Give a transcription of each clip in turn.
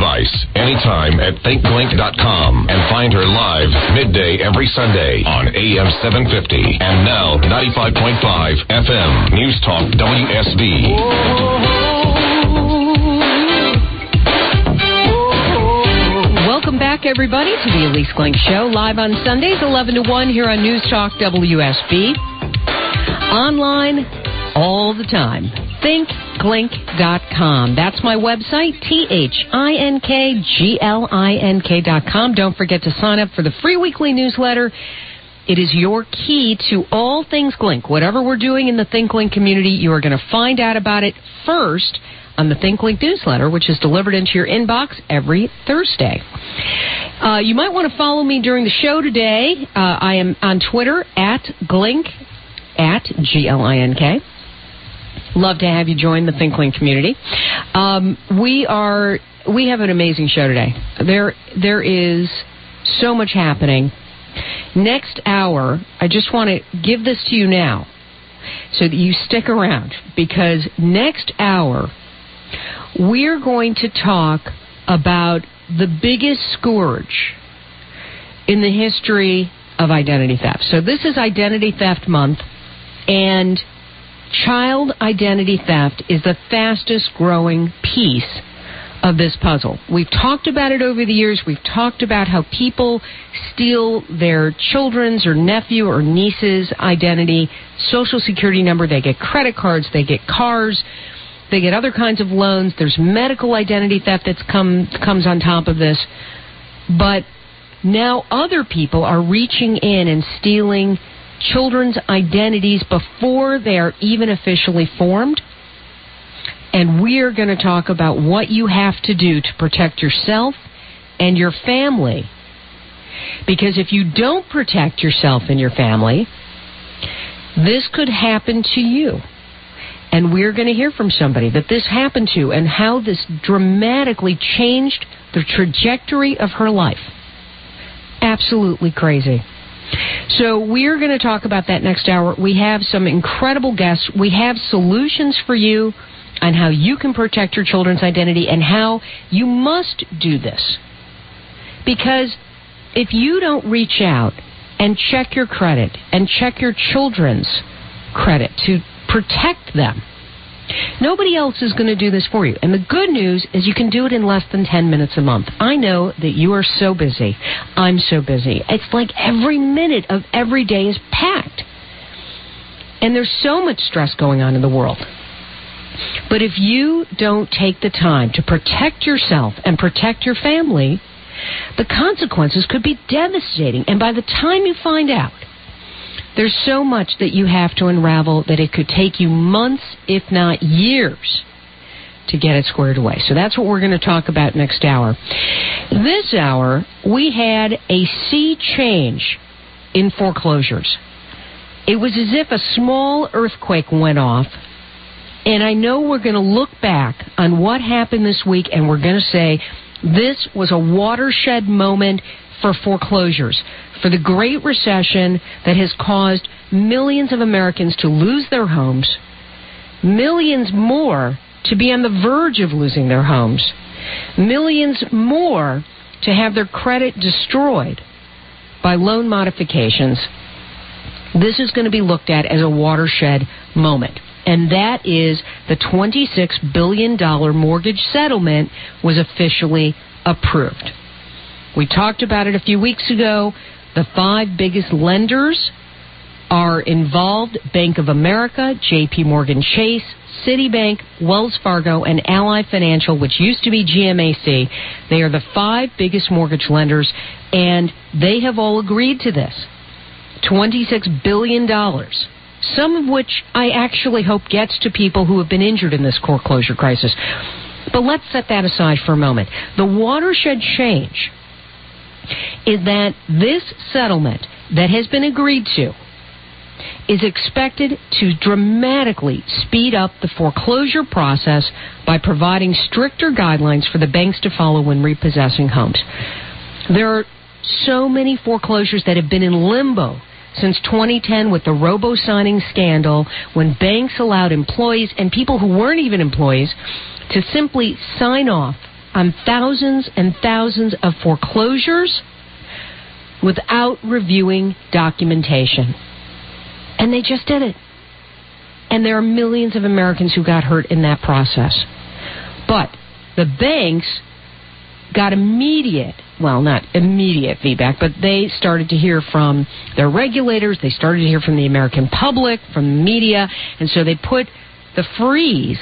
advice anytime at thinklink.com and find her live midday every Sunday on AM 750 and now 95.5 FM News Talk WSB. Welcome back, everybody, to the Elise Glink Show, live on Sundays, 11 to 1 here on News Talk WSB. Online all the time. ThinkGlink.com. That's my website, ThinkGlink.com. Don't forget to sign up for the free weekly newsletter. It is your key to all things Glink. Whatever we're doing in the ThinkGlink community, you are going to find out about it first on the ThinkGlink newsletter, which is delivered into your inbox every Thursday. You might want to follow me during the show today. I am on Twitter at Glink, at Glink. Love to have you join the ThinkGlink community. We have an amazing show today. There is so much happening. Next hour, I just want to give this to you now so that you stick around, because next hour we're going to talk about the biggest scourge in the history of identity theft. So this is Identity Theft Month, and child identity theft is the fastest growing piece of this puzzle. We've talked about it over the years. We've talked about how people steal their children's or nephew or niece's identity, social security number. They get credit cards. They get cars. They get other kinds of loans. There's medical identity theft that comes on top of this. But now other people are reaching in and stealing children's identities before they are even officially formed. And we're going to talk about what you have to do to protect yourself and your family. Because if you don't protect yourself and your family, this could happen to you. And we're going to hear from somebody that this happened to and how this dramatically changed the trajectory of her life. Absolutely crazy. So we're going to talk about that next hour. We have some incredible guests. We have solutions for you on how you can protect your children's identity and how you must do this. Because if you don't reach out and check your credit and check your children's credit to protect them, nobody else is going to do this for you. And the good news is you can do it in less than 10 minutes a month. I know that you are so busy. I'm so busy. It's like every minute of every day is packed. And there's so much stress going on in the world. But if you don't take the time to protect yourself and protect your family, the consequences could be devastating. And by the time you find out, there's so much that you have to unravel that it could take you months, if not years, to get it squared away. So that's what we're going to talk about next hour. This hour, we had a sea change in foreclosures. It was as if a small earthquake went off. And I know we're going to look back on what happened this week, and we're going to say this was a watershed moment for foreclosures, for the Great Recession that has caused millions of Americans to lose their homes, millions more to be on the verge of losing their homes, millions more to have their credit destroyed by loan modifications. This is going to be looked at as a watershed moment. And that is the $26 billion mortgage settlement was officially approved. We talked about it a few weeks ago. The 5 biggest lenders are involved: Bank of America, J.P. Morgan Chase, Citibank, Wells Fargo, and Ally Financial, which used to be GMAC. They are the 5 biggest mortgage lenders, and they have all agreed to this. $26 billion. Some of which I actually hope gets to people who have been injured in this foreclosure crisis. But let's set that aside for a moment. The watershed change is that this settlement that has been agreed to is expected to dramatically speed up the foreclosure process by providing stricter guidelines for the banks to follow when repossessing homes. There are so many foreclosures that have been in limbo since 2010 with the robo-signing scandal, when banks allowed employees and people who weren't even employees to simply sign off on thousands and thousands of foreclosures without reviewing documentation. And they just did it. And there are millions of Americans who got hurt in that process. But the banks got not immediate feedback, but they started to hear from their regulators, they started to hear from the American public, from the media, and so they put the freeze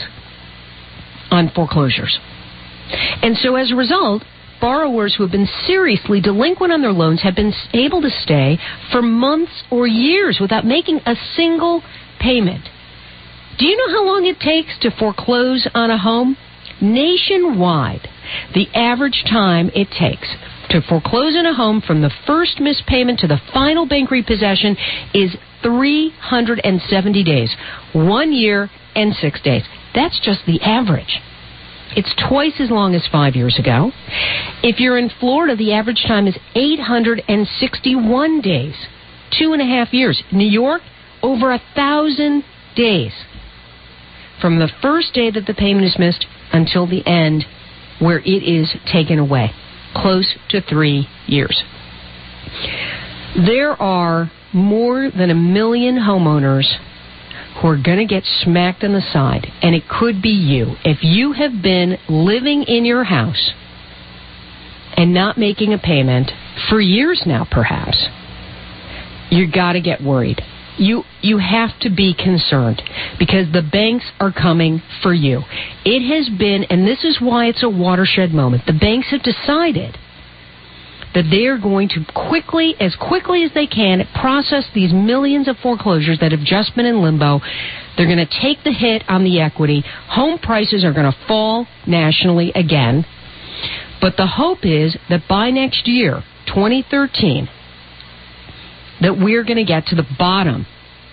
on foreclosures. And so as a result, borrowers who have been seriously delinquent on their loans have been able to stay for months or years without making a single payment. Do you know how long it takes to foreclose on a home? Nationwide, the average time it takes to foreclose on a home from the first missed payment to the final bank repossession is 370 days, 1 year and 6 days. That's just the average. It's twice as long as 5 years ago. If you're in Florida, the average time is 861 days, 2.5 years. New York, over 1,000 days. From the first day that the payment is missed until the end where it is taken away. Close to 3 years. There are more than 1 million homeowners who are going to get smacked on the side, and it could be you. If you have been living in your house and not making a payment for years now, perhaps, you got to get worried. You have to be concerned because the banks are coming for you. It has been, and this is why it's a watershed moment, the banks have decided that they are going to quickly as they can, process these millions of foreclosures that have just been in limbo. They're going to take the hit on the equity. Home prices are going to fall nationally again. But the hope is that by next year, 2013, that we're going to get to the bottom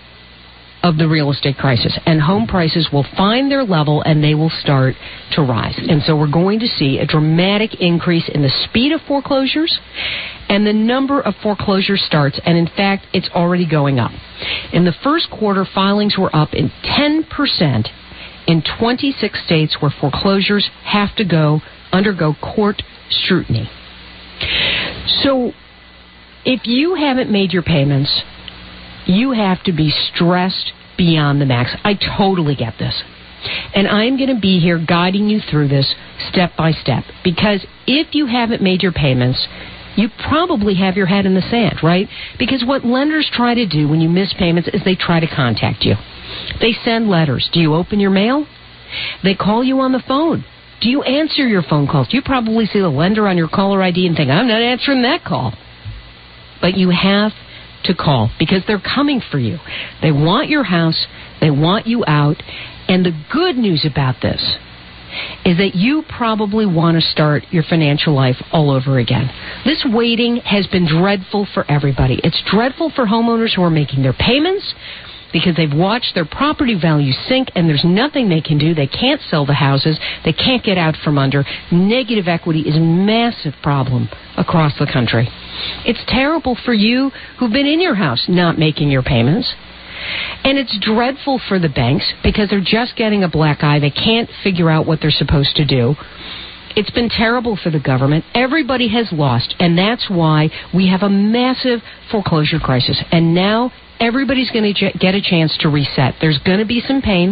of the real estate crisis, and home prices will find their level and they will start to rise. And so we're going to see a dramatic increase in the speed of foreclosures and the number of foreclosure starts, and in fact, it's already going up. In the first quarter, filings were up in 10% in 26 states where foreclosures have to undergo court scrutiny. So if you haven't made your payments, you have to be stressed beyond the max. I totally get this. And I'm going to be here guiding you through this step by step. Because if you haven't made your payments, you probably have your head in the sand, right? Because what lenders try to do when you miss payments is they try to contact you. They send letters. Do you open your mail? They call you on the phone. Do you answer your phone calls? You probably see the lender on your caller ID and think, I'm not answering that call. But you have to call because they're coming for you. They want your house. They want you out. And the good news about this is that you probably want to start your financial life all over again. This waiting has been dreadful for everybody. It's dreadful for homeowners who are making their payments because they've watched their property values sink and there's nothing they can do. They can't sell the houses. They can't get out from under. Negative equity is a massive problem across the country. It's terrible for you who've been in your house not making your payments. And it's dreadful for the banks because they're just getting a black eye. They can't figure out what they're supposed to do. It's been terrible for the government. Everybody has lost, and that's why we have a massive foreclosure crisis. And now everybody's going to get a chance to reset. There's going to be some pain,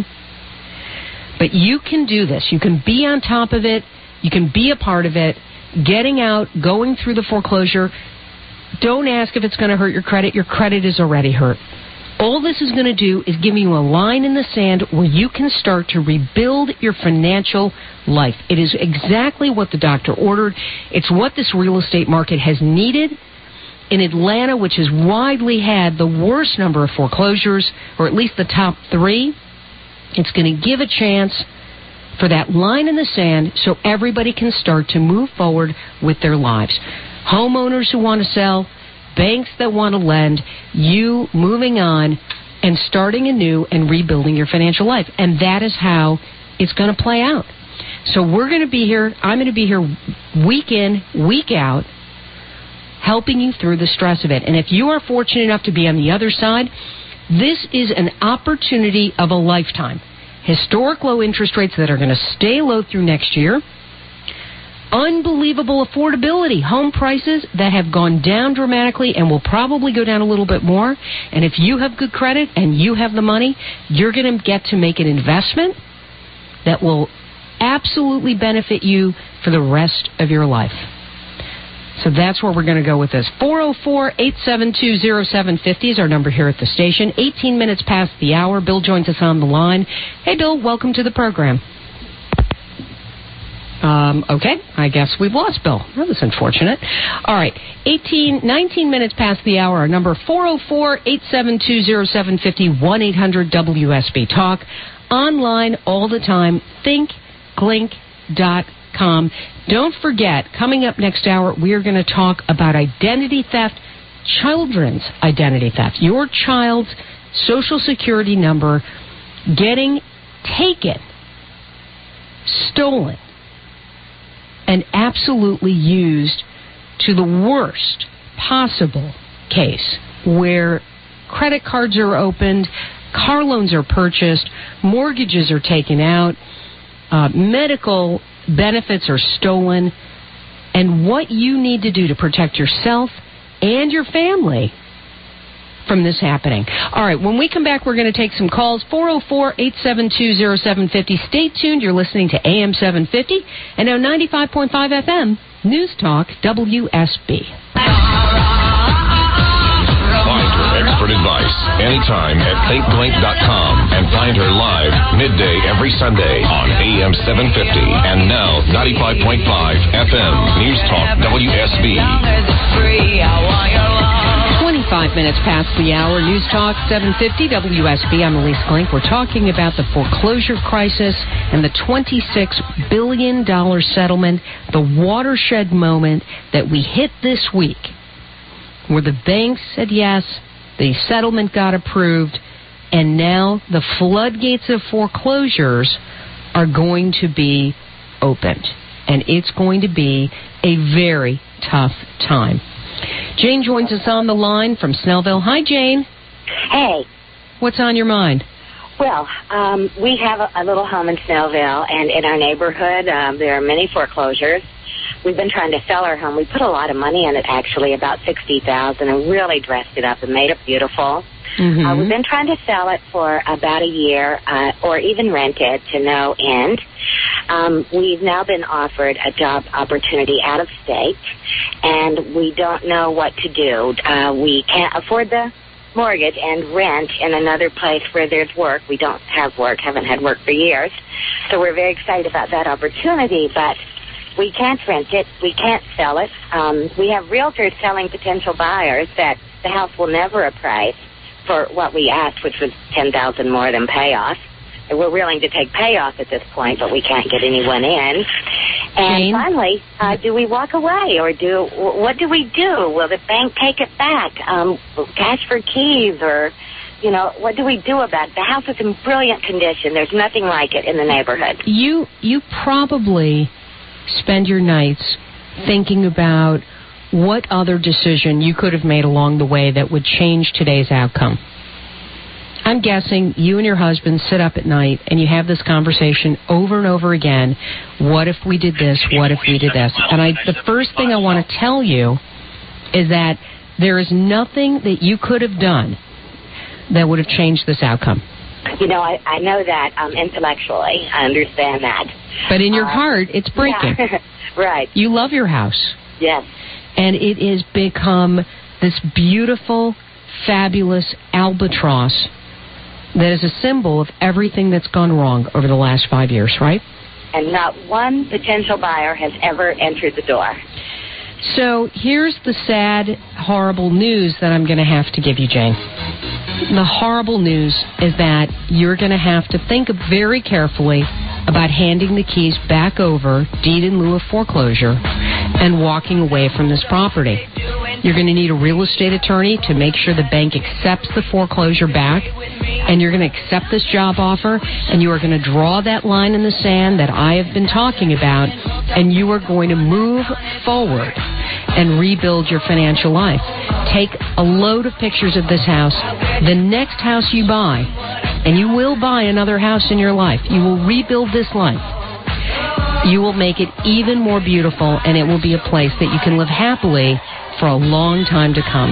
but you can do this. You can be on top of it. You can be a part of it. Getting out, going through the foreclosure. Don't ask if it's going to hurt your credit. Your credit is already hurt. All this is going to do is give you a line in the sand where you can start to rebuild your financial life. It is exactly what the doctor ordered. It's what this real estate market has needed. In Atlanta, which has widely had the worst number of foreclosures, or at least the top 3, it's going to give a chance for that line in the sand so everybody can start to move forward with their lives. Homeowners who want to sell, banks that want to lend, you moving on and starting anew and rebuilding your financial life. And that is how it's going to play out. So we're going to be here. I'm going to be here week in, week out, helping you through the stress of it. And if you are fortunate enough to be on the other side, this is an opportunity of a lifetime. Historic low interest rates that are going to stay low through next year. unbelievable affordability. Home prices that have gone down dramatically and will probably go down a little bit more. And if you have good credit and you have the money, you're going to get to make an investment that will absolutely benefit you for the rest of your life. So that's where we're going to go with this. 404-872-0750 is our number here at the station. 18 minutes past the hour. Bill joins us on the line. Hey, Bill, welcome to the program. Okay, I guess we've lost Bill. That was unfortunate. All right, 19 minutes past the hour. Our number 404-872-0750, 1-800-WSB-TALK. Online all the time, thinkglink.com. Don't forget, coming up next hour, we are going to talk about identity theft, children's identity theft. Your child's Social Security number getting taken, stolen, and absolutely used to the worst possible case, where credit cards are opened, car loans are purchased, mortgages are taken out, medical benefits are stolen, and what you need to do to protect yourself and your family from this happening. All right, when we come back, we're going to take some calls. 404-872-0750. Stay tuned. You're listening to AM 750 and now 95.5 FM, News Talk, WSB. Find her expert advice anytime at thinkglink.com and find her live midday every Sunday on AM 750 and now 95.5 FM, News Talk, WSB. 25 minutes past the hour. News Talk 750 WSB. I'm Elise Glink. We're talking about the foreclosure crisis and the $26 billion settlement, the watershed moment that we hit this week, where the banks said yes, the settlement got approved, and now the floodgates of foreclosures are going to be opened. And it's going to be a very tough time. Jane joins us on the line from Snellville. Hi, Jane. Hey. What's on your mind? Well, we have a little home in Snellville, and in our neighborhood, there are many foreclosures. We've been trying to sell our home. We put a lot of money in it, actually, about $60,000, and really dressed it up and made it beautiful. Mm-hmm. We've been trying to sell it for about a year, or even rent it to no end. We've now been offered a job opportunity out of state, and we don't know what to do. We can't afford the mortgage and rent in another place where there's work. We don't have work, haven't had work for years. So we're very excited about that opportunity, but we can't rent it. We can't sell it. We have realtors telling potential buyers that the house will never appraise for what we asked, which was $10,000 more than payoff. And we're willing to take payoff at this point, but we can't get anyone in. And Jane? Finally, do we walk away, or what do we do? Will the bank take it back? Cash for keys, or, what do we do about it? The house is in brilliant condition. There's nothing like it in the neighborhood. You probably spend your nights thinking about what other decision you could have made along the way that would change today's outcome. I'm guessing you and your husband sit up at night and you have this conversation over and over again. What if we did this? What if we did this? And the first thing I want to tell you is that there is nothing that you could have done that would have changed this outcome. I know that intellectually. I understand that. But in your heart, it's breaking. Yeah. Right. You love your house. Yes. And it has become this beautiful, fabulous albatross that is a symbol of everything that's gone wrong over the last 5 years, right? And not one potential buyer has ever entered the door. So here's the sad, horrible news that I'm going to have to give you, Jane. The horrible news is that you're going to have to think very carefully about handing the keys back over, deed in lieu of foreclosure, and walking away from this property. You're going to need a real estate attorney to make sure the bank accepts the foreclosure back, and you're going to accept this job offer, and you are going to draw that line in the sand that I have been talking about, and you are going to move forward and rebuild your financial life. Take a load of pictures of this house, the next house you buy, and you will buy another house in your life. You will rebuild this life. You will make it even more beautiful, and it will be a place that you can live happily for a long time to come.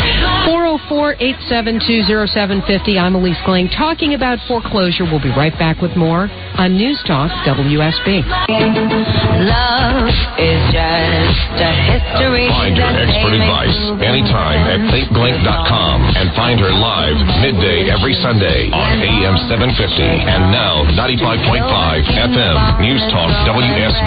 404-872-0750. I'm Elise Gling, talking about foreclosure. We'll be right back with more on News Talk WSB. Love is just a history. Find her expert advice anytime at thinkglink.com and find her live midday every Sunday on AM 750 and now 95.5 FM News Talk WSB.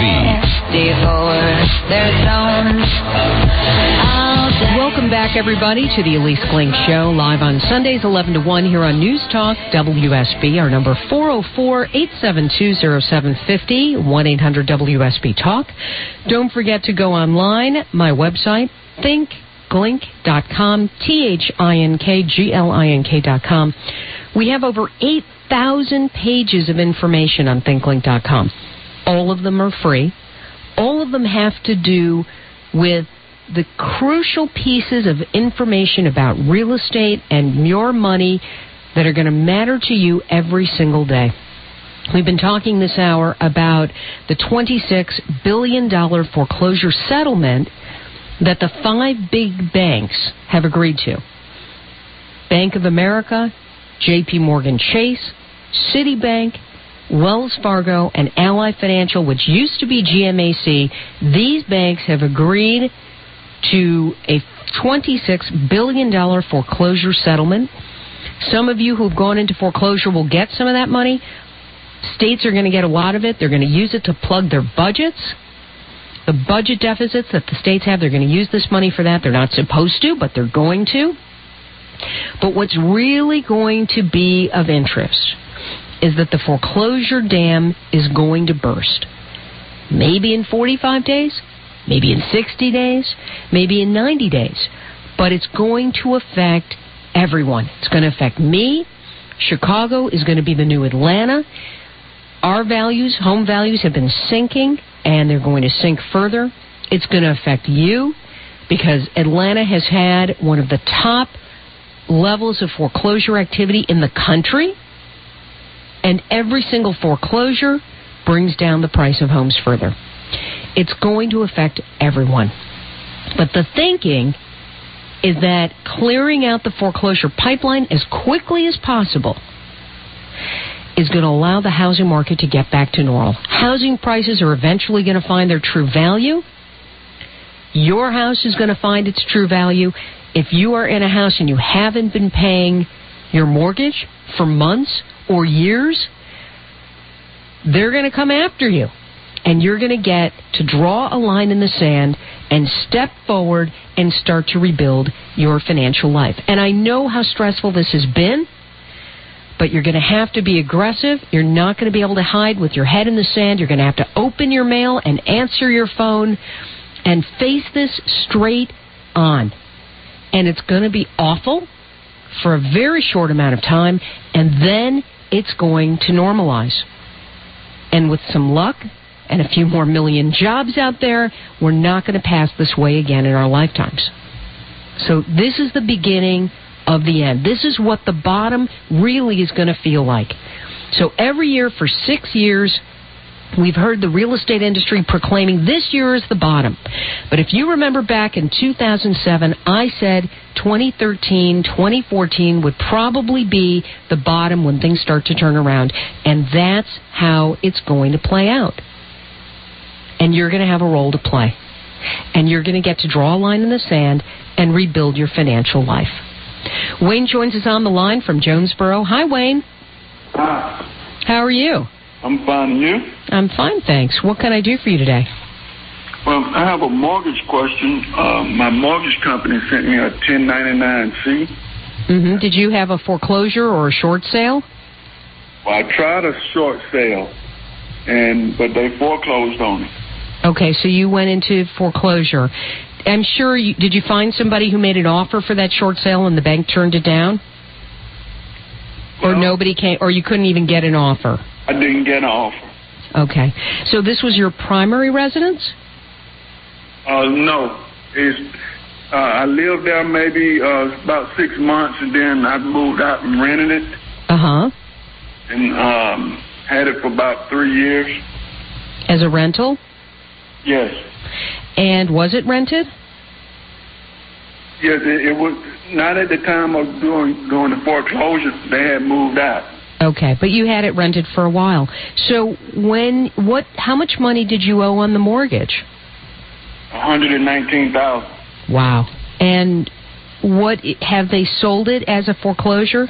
Welcome back, everybody, to the Elise Gling Show, live on Sundays 11 to 1 here on News Talk WSB. Our number 404-872-0750, 1-800-WSB-TALK. Don't forget to go online, my website, thinkglink.com, thinkglink.com. We have over 8,000 pages of information on thinkglink.com. All of them are free. All of them have to do with the crucial pieces of information about real estate and your money that are going to matter to you every single day. We've been talking this hour about the $26 billion foreclosure settlement that the 5 big banks have agreed to. Bank of America, J.P. Morgan Chase, Citibank, Wells Fargo, and Ally Financial, which used to be GMAC. These banks have agreed to a $26 billion foreclosure settlement. Some of you who've gone into foreclosure will get some of that money. States are going to get a lot of it. They're going to use it to plug their budgets. The budget deficits that the states have, they're going to use this money for that. They're not supposed to, but they're going to. But what's really going to be of interest is that the foreclosure dam is going to burst. Maybe in 45 days, maybe in 60 days, maybe in 90 days. But it's going to affect everyone. It's going to affect me. Chicago is going to be the new Atlanta. Our values, home values, have been sinking, and they're going to sink further. It's going to affect you because Atlanta has had one of the top levels of foreclosure activity in the country, and every single foreclosure brings down the price of homes further. It's going to affect everyone. But the thinking is that clearing out the foreclosure pipeline as quickly as possible is going to allow the housing market to get back to normal. Housing prices are eventually going to find their true value. Your house is going to find its true value. If you are in a house and you haven't been paying your mortgage for months or years, they're going to come after you. And you're going to get to draw a line in the sand and step forward and start to rebuild your financial life. And I know how stressful this has been, but you're going to have to be aggressive. You're not going to be able to hide with your head in the sand. You're going to have to open your mail and answer your phone and face this straight on. And it's going to be awful for a very short amount of time, and then it's going to normalize. And with some luck and a few more million jobs out there, we're not going to pass this way again in our lifetimes. So this is the beginning of the end. This is what the bottom really is going to feel like. So every year for 6 years, we've heard the real estate industry proclaiming this year is the bottom. But if you remember back in 2007, I said 2013, 2014 would probably be the bottom when things start to turn around. And that's how it's going to play out. And you're going to have a role to play. And you're going to get to draw a line in the sand and rebuild your financial life. Wayne joins us on the line from Jonesboro. Hi, Wayne. Hi. How are you? I'm fine, and you? I'm fine, thanks. What can I do for you today? Well, I have a mortgage question. My mortgage company sent me a 1099-C. Mm-hmm. Did you have a foreclosure or a short sale? Well, I tried a short sale, but they foreclosed on it. Okay, so you went into foreclosure. I'm sure did you find somebody who made an offer for that short sale and the bank turned it down? Or nobody came, or you couldn't even get an offer? I didn't get an offer. Okay. So this was your primary residence? No. I lived there maybe about 6 months, and then I moved out and rented it. Uh-huh. And had it for about 3 years. As a rental? Yes. And was it rented? Yes, it was not at the time of doing the foreclosure. They had moved out. Okay, but you had it rented for a while. So how much money did you owe on the mortgage? $119,000. Wow. And have they sold it as a foreclosure?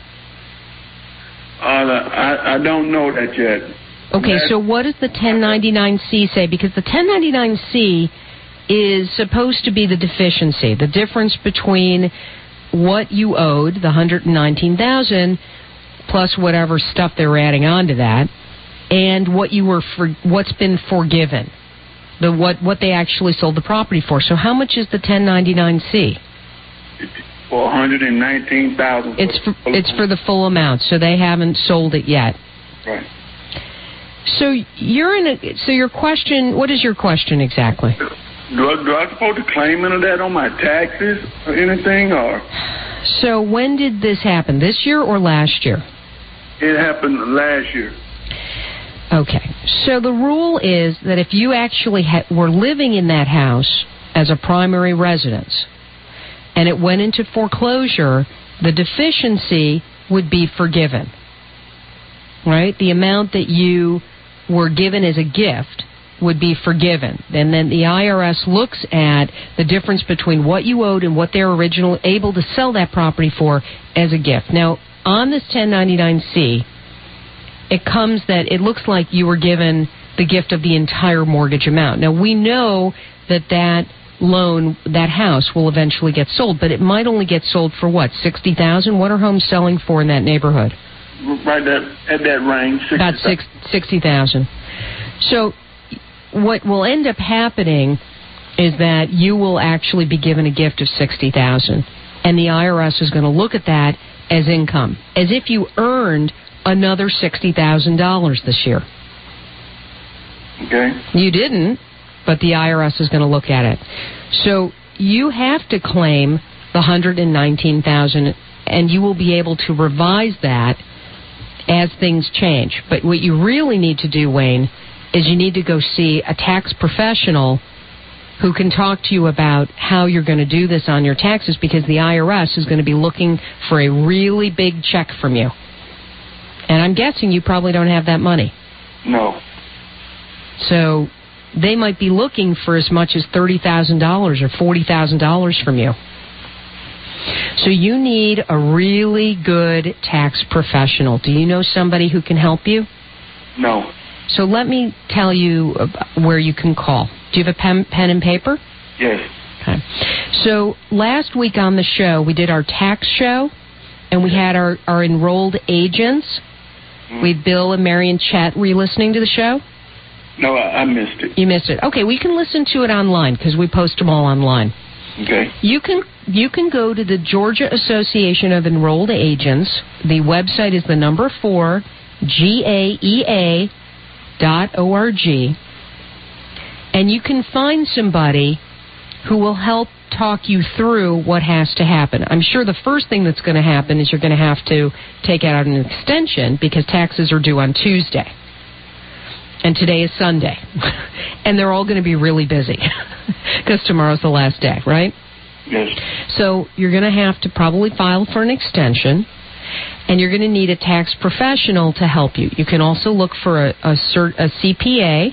I don't know that yet. Okay, so what does the 1099-C say? Because the 1099-C is supposed to be the deficiency, the difference between what you owed, the $119,000, plus whatever stuff they were adding on to that, and what's been forgiven, what they actually sold the property for. So how much is the 1099-C? For $119,000. It's for the full amount, so they haven't sold it yet. Right. So your question, what is your question exactly? Do I supposed to claim any of that on my taxes or anything, or? So when did this happen? This year or last year? It happened last year. Okay. So the rule is that if you actually were living in that house as a primary residence and it went into foreclosure, the deficiency would be forgiven. Right? The amount that you were given as a gift would be forgiven. And then the IRS looks at the difference between what you owed and what they're originally able to sell that property for as a gift. Now, on this 1099-C, it comes that it looks like you were given the gift of the entire mortgage amount. Now, we know that loan, that house, will eventually get sold, but it might only get sold for what, $60,000? What are homes selling for in that neighborhood? Right at that range. About $60,000. So what will end up happening is that you will actually be given a gift of $60,000, and the IRS is going to look at that as income, as if you earned another $60,000 this year. Okay. You didn't, but the IRS is going to look at it. So you have to claim the $119,000, and you will be able to revise that as things change. But what you really need to do, Wayne, is you need to go see a tax professional who can talk to you about how you're going to do this on your taxes, because the IRS is going to be looking for a really big check from you. And I'm guessing you probably don't have that money. No. So they might be looking for as much as $30,000 or $40,000 from you. So you need a really good tax professional. Do you know somebody who can help you? No. So let me tell you where you can call. Do you have a pen and paper? Yes. Okay. So last week on the show, we did our tax show, and we had our enrolled agents. We had Bill and Mary and Chet. Were you listening to the show? No, I missed it. You missed it. Okay, we can listen to it online because we post them all online. Okay. You can go to the Georgia Association of Enrolled Agents. The website is the number 4, GAEA.org, and you can find somebody who will help talk you through what has to happen. I'm sure the first thing that's going to happen is you're going to have to take out an extension because taxes are due on Tuesday. And today is Sunday. And they're all going to be really busy because tomorrow's the last day, right? Yes. So you're going to have to probably file for an extension, and you're going to need a tax professional to help you. You can also look for a CPA.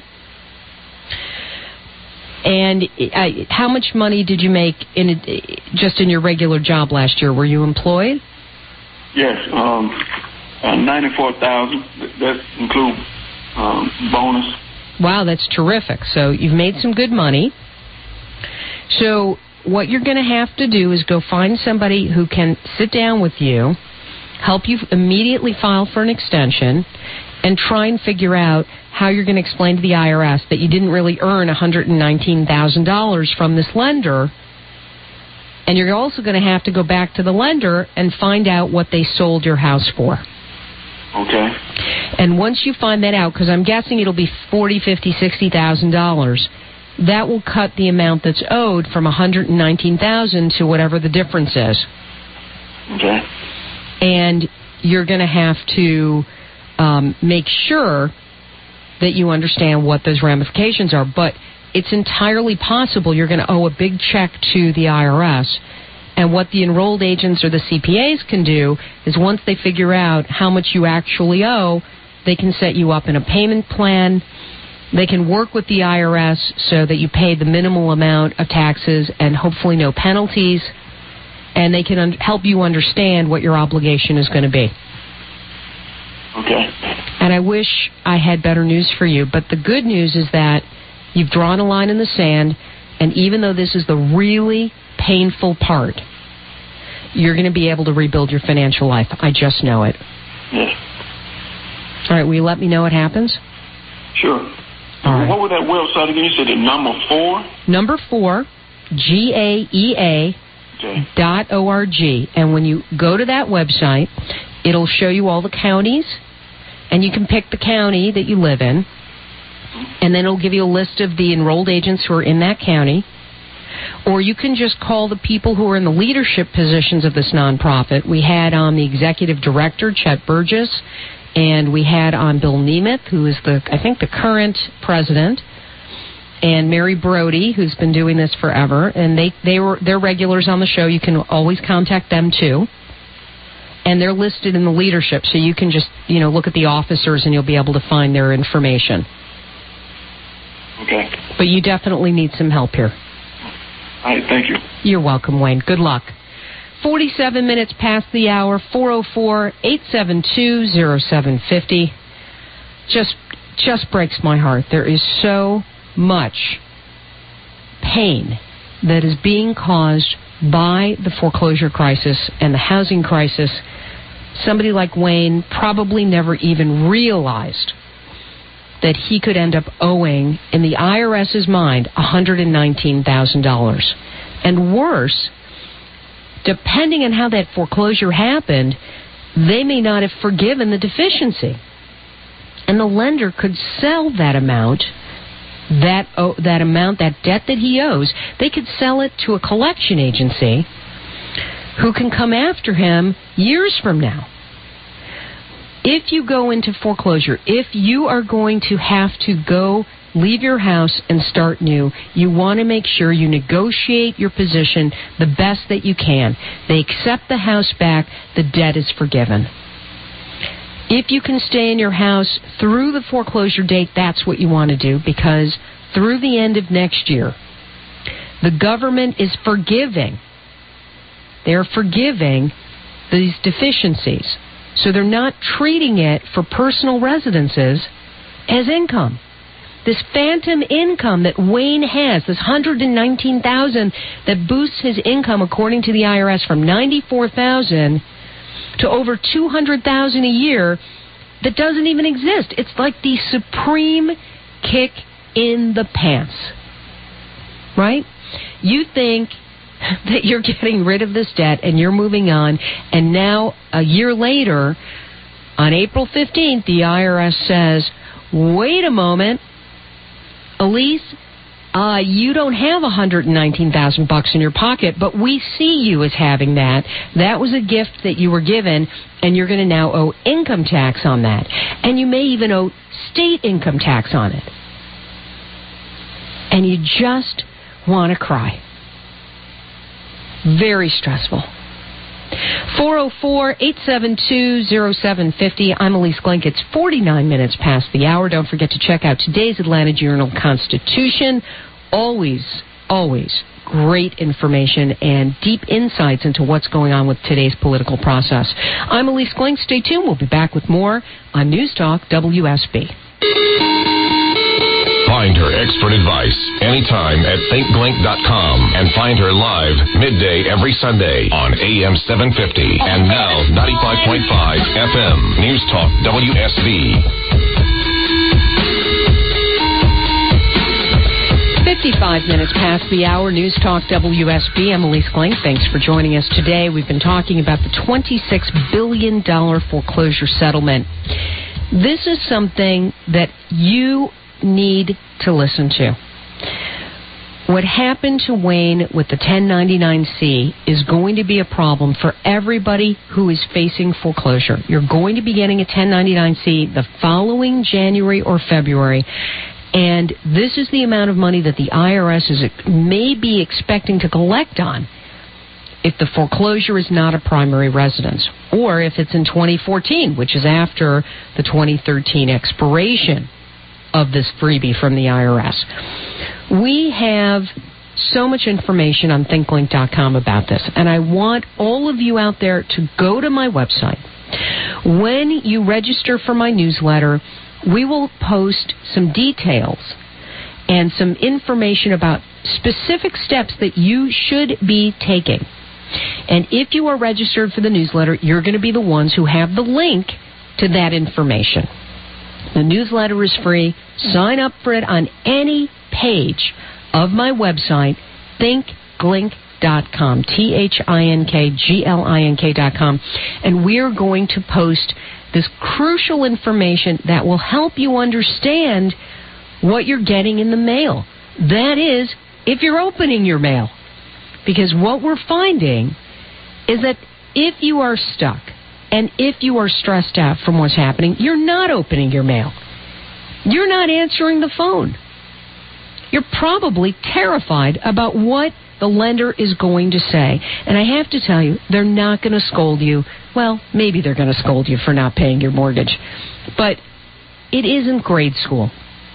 And how much money did you make just in your regular job last year? Were you employed? Yes, $94,000. That includes bonus. Wow, that's terrific. So you've made some good money. So what you're going to have to do is go find somebody who can sit down with you, help you immediately file for an extension, and try and figure out how you're going to explain to the IRS that you didn't really earn $119,000 from this lender. And you're also going to have to go back to the lender and find out what they sold your house for. Okay. And once you find that out, because I'm guessing it'll be $40,000, $50,000, $60,000, that will cut the amount that's owed from $119,000 to whatever the difference is. Okay. And you're going to have to make sure that you understand what those ramifications are. But it's entirely possible you're going to owe a big check to the IRS. And what the enrolled agents or the CPAs can do is once they figure out how much you actually owe, they can set you up in a payment plan. They can work with the IRS so that you pay the minimal amount of taxes and hopefully no penalties. And they can help you understand what your obligation is going to be. Okay. And I wish I had better news for you. But the good news is that you've drawn a line in the sand, and even though this is the really painful part, you're going to be able to rebuild your financial life. I just know it. Yes. All right, will you let me know what happens? Sure. All right. What was that website again? You said the number 4? Number 4, GAEA.org. And when you go to that website, it'll show you all the counties, and you can pick the county that you live in. And then it'll give you a list of the enrolled agents who are in that county. Or you can just call the people who are in the leadership positions of this nonprofit. We had on the executive director, Chet Burgess, and we had on Bill Nemeth, who is the current president, and Mary Brody, who's been doing this forever. And they're regulars on the show. You can always contact them too. And they're listed in the leadership, so you can just look at the officers and you'll be able to find their information. Okay. But you definitely need some help here. All right, thank you. You're welcome, Wayne. Good luck. 47 minutes past the hour, 404-872-0750. Just breaks my heart. There is so much pain that is being caused by the foreclosure crisis and the housing crisis. Somebody like Wayne probably never even realized that he could end up owing, in the IRS's mind, $119,000. And worse, depending on how that foreclosure happened, they may not have forgiven the deficiency. And the lender could sell that amount, that debt that he owes, they could sell it to a collection agency who can come after him years from now. If you go into foreclosure, if you are going to have to go leave your house and start new, you want to make sure you negotiate your position the best that you can. They accept the house back, the debt is forgiven. If you can stay in your house through the foreclosure date, that's what you want to do, because through the end of next year, the government is forgiving. They're forgiving these deficiencies. So they're not treating it for personal residences as income. This phantom income that Wayne has, this $119,000 that boosts his income, according to the IRS, from $94,000 to over $200,000 a year, that doesn't even exist. It's like the supreme kick in the pants, right? You think that you're getting rid of this debt and you're moving on, and now a year later, on April 15th, the IRS says, wait a moment, Elise, you don't have $119,000 in your pocket, but we see you as having that. That was a gift that you were given, and you're going to now owe income tax on that. And you may even owe state income tax on it. And you just want to cry. Very stressful. 404-872-0750. I'm Elise Glink. It's 49 minutes past the hour. Don't forget to check out today's Atlanta Journal-Constitution. Always great information and deep insights into what's going on with today's political process. I'm Elise Glink. Stay tuned. We'll be back with more on News Talk WSB. Find her expert advice anytime at thinkglink.com and find her live midday every Sunday on AM 750 and now 95.5 FM News Talk WSB. 55 minutes past the hour. News Talk WSB. I'm Elise Glink. Thanks for joining us today. We've been talking about the $26 billion foreclosure settlement. This is something that you need to listen to. What happened to Wayne with the 1099-C is going to be a problem for everybody who is facing foreclosure. You're going to be getting a 1099-C the following January or February, and this is the amount of money that the IRS may be expecting to collect on if the foreclosure is not a primary residence, or if it's in 2014, which is after the 2013 expiration of this freebie from the IRS. We have so much information on thinklink.com about this, and I want all of you out there to go to my website. When you register for my newsletter, we will post some details and some information about specific steps that you should be taking. And if you are registered for the newsletter, you're going to be the ones who have the link to that information. The newsletter is free. Sign up for it on any page of my website, thinklink.com, THINKGLINK.com, and we're going to post this crucial information that will help you understand what you're getting in the mail. That is, if you're opening your mail. Because what we're finding is that if you are stuck and if you are stressed out from what's happening, you're not opening your mail. You're not answering the phone. You're probably terrified about what the lender is going to say. And I have to tell you, they're not going to scold you. Well, maybe they're going to scold you for not paying your mortgage. But it isn't grade school.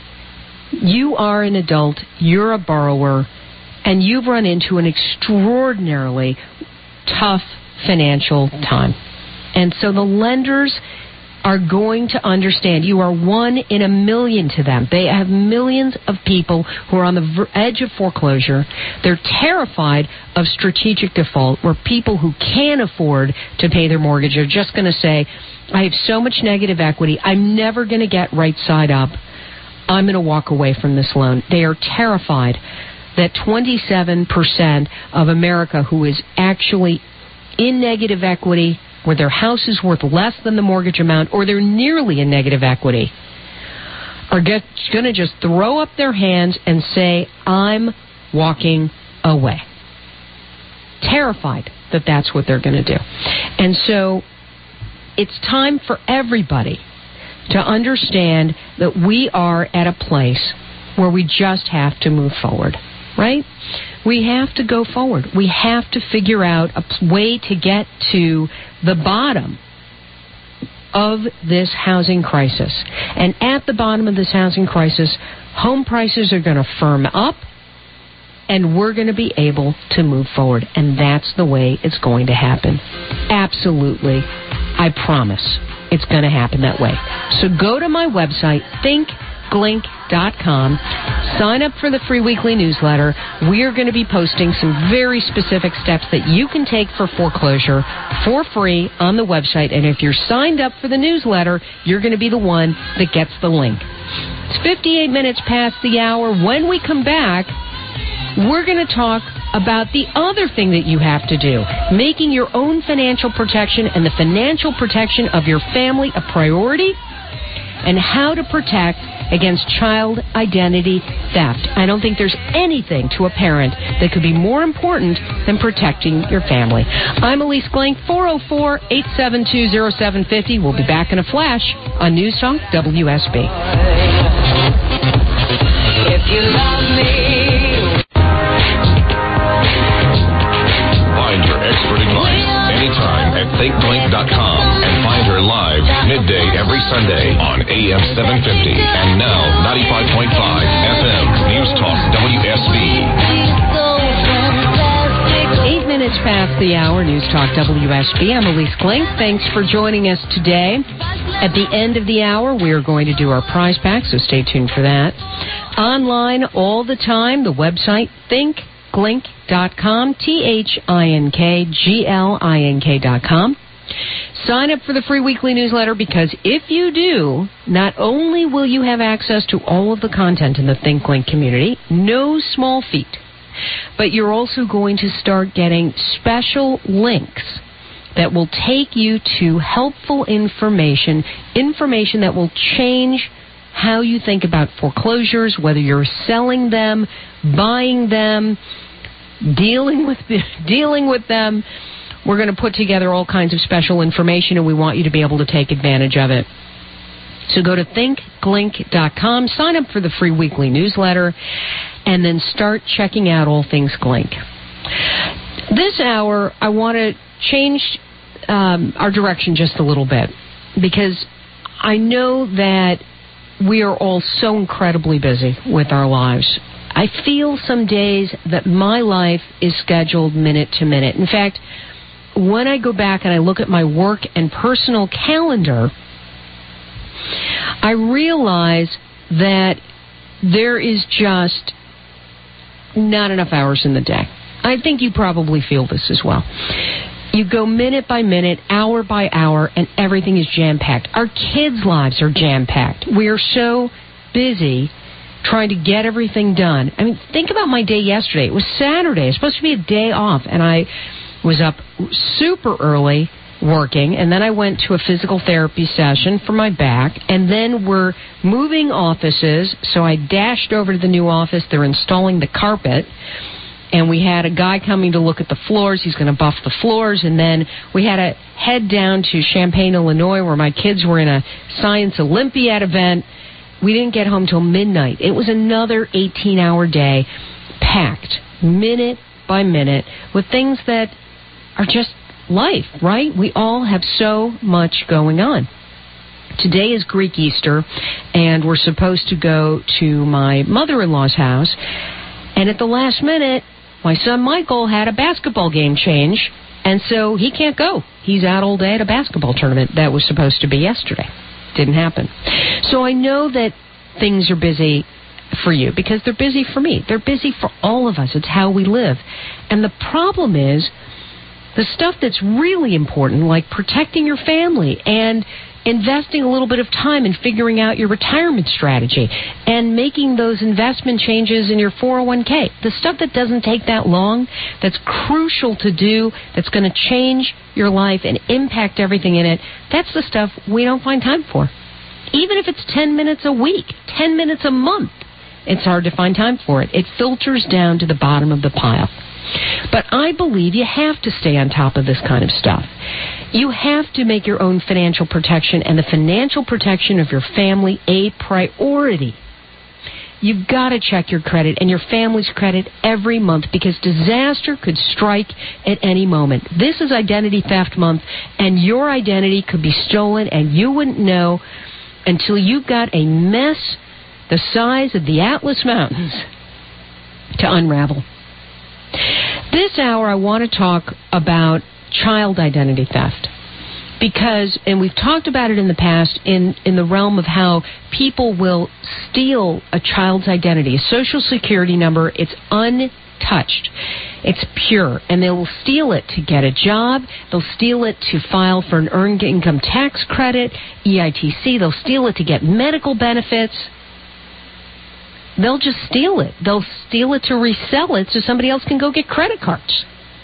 You are an adult. You're a borrower. And you've run into an extraordinarily tough financial time. And so the lenders are going to understand. You are one in a million to them. They have millions of people who are on the edge of foreclosure. They're terrified of strategic default, where people who can't afford to pay their mortgage are just going to say, I have so much negative equity, I'm never going to get right side up. I'm going to walk away from this loan. They are terrified that 27% of America who is actually in negative equity, where their house is worth less than the mortgage amount, or they're nearly in negative equity, are going to just throw up their hands and say, I'm walking away. Terrified that that's what they're going to do. And so it's time for everybody to understand that we are at a place where we just have to move forward. Right? We have to go forward. We have to figure out a way to get to the bottom of this housing crisis. And at the bottom of this housing crisis, home prices are going to firm up, and we're going to be able to move forward. And that's the way it's going to happen. Absolutely. I promise it's going to happen that way. So go to my website, thinklink.com. Sign up for the free weekly newsletter. We are going to be posting some very specific steps that you can take for foreclosure for free on the website. And if you're signed up for the newsletter, you're going to be the one that gets the link. It's 58 minutes past the hour. When we come back, we're going to talk about the other thing that you have to do, making your own financial protection and the financial protection of your family a priority, and how to protect against child identity theft. I don't think there's anything to a parent that could be more important than protecting your family. I'm Elise Glink, 404-872-0750. We'll be back in a flash on News Talk WSB. If you love me. Find your expert advice anytime at thinklink.com and find her live midday every Sunday on AM 750 and now 95.5 FM News Talk WSB. 8 minutes past the hour, News Talk WSB. I'm Elise Glink. Thanks for joining us today. At the end of the hour, we are going to do our prize pack, so stay tuned for that. Online all the time, the website, thinklink.com, THINKGLINK.com. Sign up for the free weekly newsletter, because if you do, not only will you have access to all of the content in the ThinkLink community, no small feat, but you're also going to start getting special links that will take you to helpful information that will change how you think about foreclosures, whether you're selling them, buying them, dealing with them. We're going to put together all kinds of special information, and we want you to be able to take advantage of it. So go to thinkglink.com, sign up for the free weekly newsletter, and then start checking out all things Glink. This hour, I want to change our direction just a little bit, because I know that we are all so incredibly busy with our lives. I feel some days that my life is scheduled minute to minute. In fact, when I go back and I look at my work and personal calendar, I realize that there is just not enough hours in the day. I think you probably feel this as well. You go minute by minute, hour by hour, and everything is jam-packed. Our kids' lives are jam-packed. We are so busy trying to get everything done. I mean, think about my day yesterday. It was Saturday. It was supposed to be a day off, and I was up super early working, and then I went to a physical therapy session for my back, and then we're moving offices, so I dashed over to the new office. They're installing the carpet, and we had a guy coming to look at the floors. He's going to buff the floors, and then we had to head down to Champaign, Illinois, where my kids were in a Science Olympiad event. We didn't get home till midnight. It was another 18-hour day, packed, minute by minute, with things that are just life, right? We all have so much going on. Today is Greek Easter, and we're supposed to go to my mother-in-law's house, and at the last minute, my son Michael had a basketball game change, and so he can't go. He's out all day at a basketball tournament that was supposed to be yesterday. Didn't happen. So I know that things are busy for you, because they're busy for me. They're busy for all of us. It's how we live. And the problem is, the stuff that's really important, like protecting your family and investing a little bit of time in figuring out your retirement strategy and making those investment changes in your 401k, the stuff that doesn't take that long, that's crucial to do, that's going to change your life and impact everything in it, that's the stuff we don't find time for. Even if it's 10 minutes a week, 10 minutes a month, it's hard to find time for it. It filters down to the bottom of the pile. But I believe you have to stay on top of this kind of stuff. You have to make your own financial protection and the financial protection of your family a priority. You've got to check your credit and your family's credit every month, because disaster could strike at any moment. This is Identity Theft Month, and your identity could be stolen, and you wouldn't know until you got a mess the size of the Atlas Mountains to unravel. This hour, I want to talk about child identity theft, because, and we've talked about it in the past, in the realm of how people will steal a child's identity, a social security number. It's untouched. It's pure, and they will steal it to get a job. They'll steal it to file for an earned income tax credit, EITC. They'll steal it to get medical benefits. They'll just steal it. They'll steal it to resell it so somebody else can go get credit cards.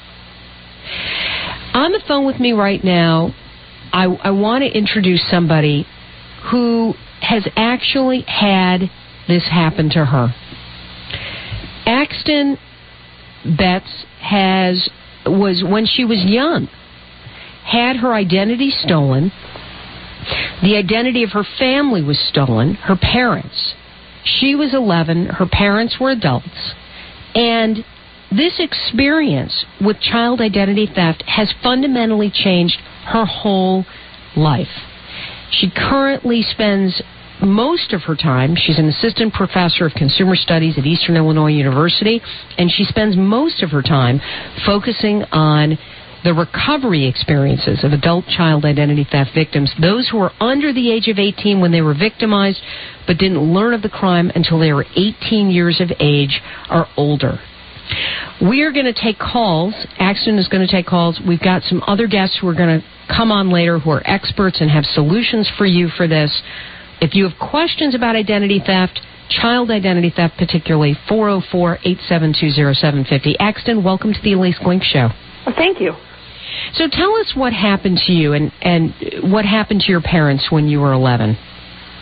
On the phone with me right now, I want to introduce somebody who has actually had this happen to her. Axton Betts was, when she was young, had her identity stolen. The identity of her family was stolen, her parents. She was 11, her parents were adults, and this experience with child identity theft has fundamentally changed her whole life. She currently spends most of her time, she's an assistant professor of consumer studies at Eastern Illinois University, and she spends most of her time focusing on the recovery experiences of adult child identity theft victims, those who were under the age of 18 when they were victimized but didn't learn of the crime until they were 18 years of age or older. We are going to take calls. Axton is going to take calls. We've got some other guests who are going to come on later who are experts and have solutions for you for this. If you have questions about identity theft, child identity theft particularly, 404-872-0750. Axton, welcome to the Elise Glink Show. Well, thank you. So tell us what happened to you and what happened to your parents when you were 11.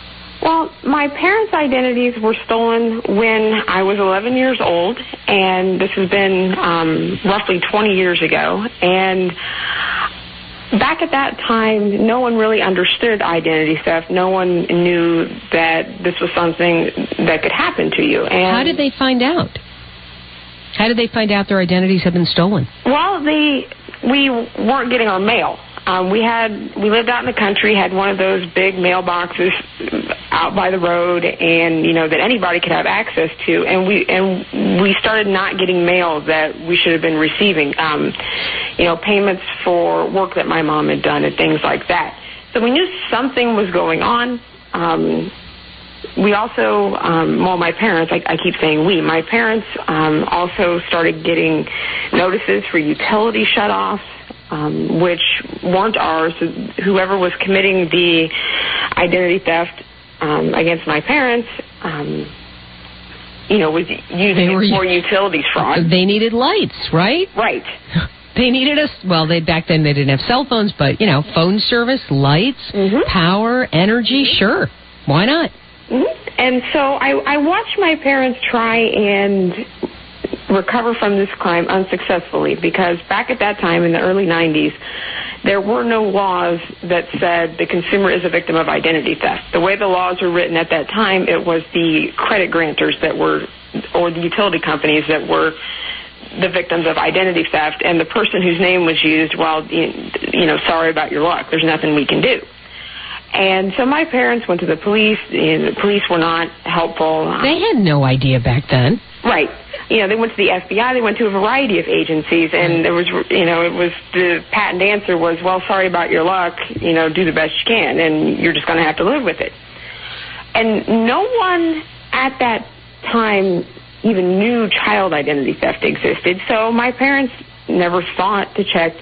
Well, my parents' identities were stolen when I was 11 years old, and this has been roughly 20 years ago. And back at that time, no one really understood identity theft. No one knew that this was something that could happen to you. And how did they find out? How did they find out their identities had been stolen? Well, we weren't getting our mail. We lived out in the country, had one of those big mailboxes out by the road, and that anybody could have access to. And we started not getting mail that we should have been receiving. Payments for work that my mom had done and things like that. So we knew something was going on. We also, my parents, I keep saying we, my parents also started getting notices for utility shutoffs, which weren't ours. Whoever was committing the identity theft against my parents, was using it for utilities fraud. They needed lights, right? Right. They needed back then they didn't have cell phones, but, phone service, lights, power, energy, sure. Why not? Mm-hmm. And so I watched my parents try and recover from this crime unsuccessfully, because back at that time in the early 90s, there were no laws that said the consumer is a victim of identity theft. The way the laws were written at that time, it was the credit grantors or the utility companies that were the victims of identity theft, and the person whose name was used, sorry about your luck, there's nothing we can do. And so my parents went to the police, and the police were not helpful. They had no idea back then. Right. They went to the FBI, they went to a variety of agencies, and there was, it was the patent answer was, well, sorry about your luck, do the best you can, and you're just going to have to live with it. And no one at that time even knew child identity theft existed, so my parents never thought to check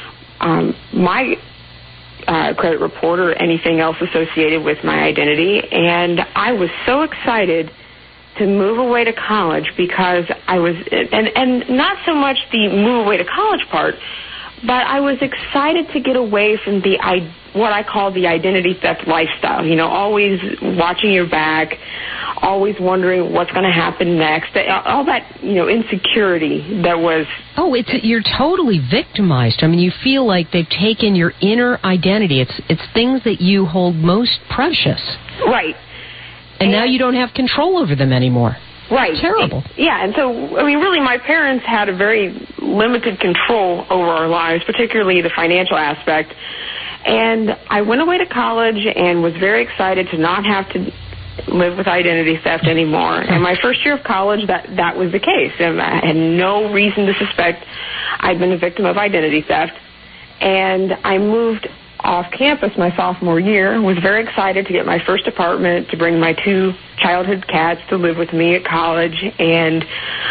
my credit report or anything else associated with my identity, and I was so excited to move away to college because I was, and not so much the move away to college part, but I was excited to get away from what I call the identity theft lifestyle, always watching your back, always wondering what's going to happen next, all that, insecurity that was... Oh, you're totally victimized. I mean, you feel like they've taken your inner identity. It's things that you hold most precious. Right. And now you don't have control over them anymore. Right. Terrible. Yeah, and so, really, my parents had a very limited control over our lives, particularly the financial aspect. And I went away to college and was very excited to not have to live with identity theft anymore. And my first year of college, that was the case. And I had no reason to suspect I'd been a victim of identity theft. And I moved off campus my sophomore year, was very excited to get my first apartment, to bring my 2 childhood cats to live with me at college, and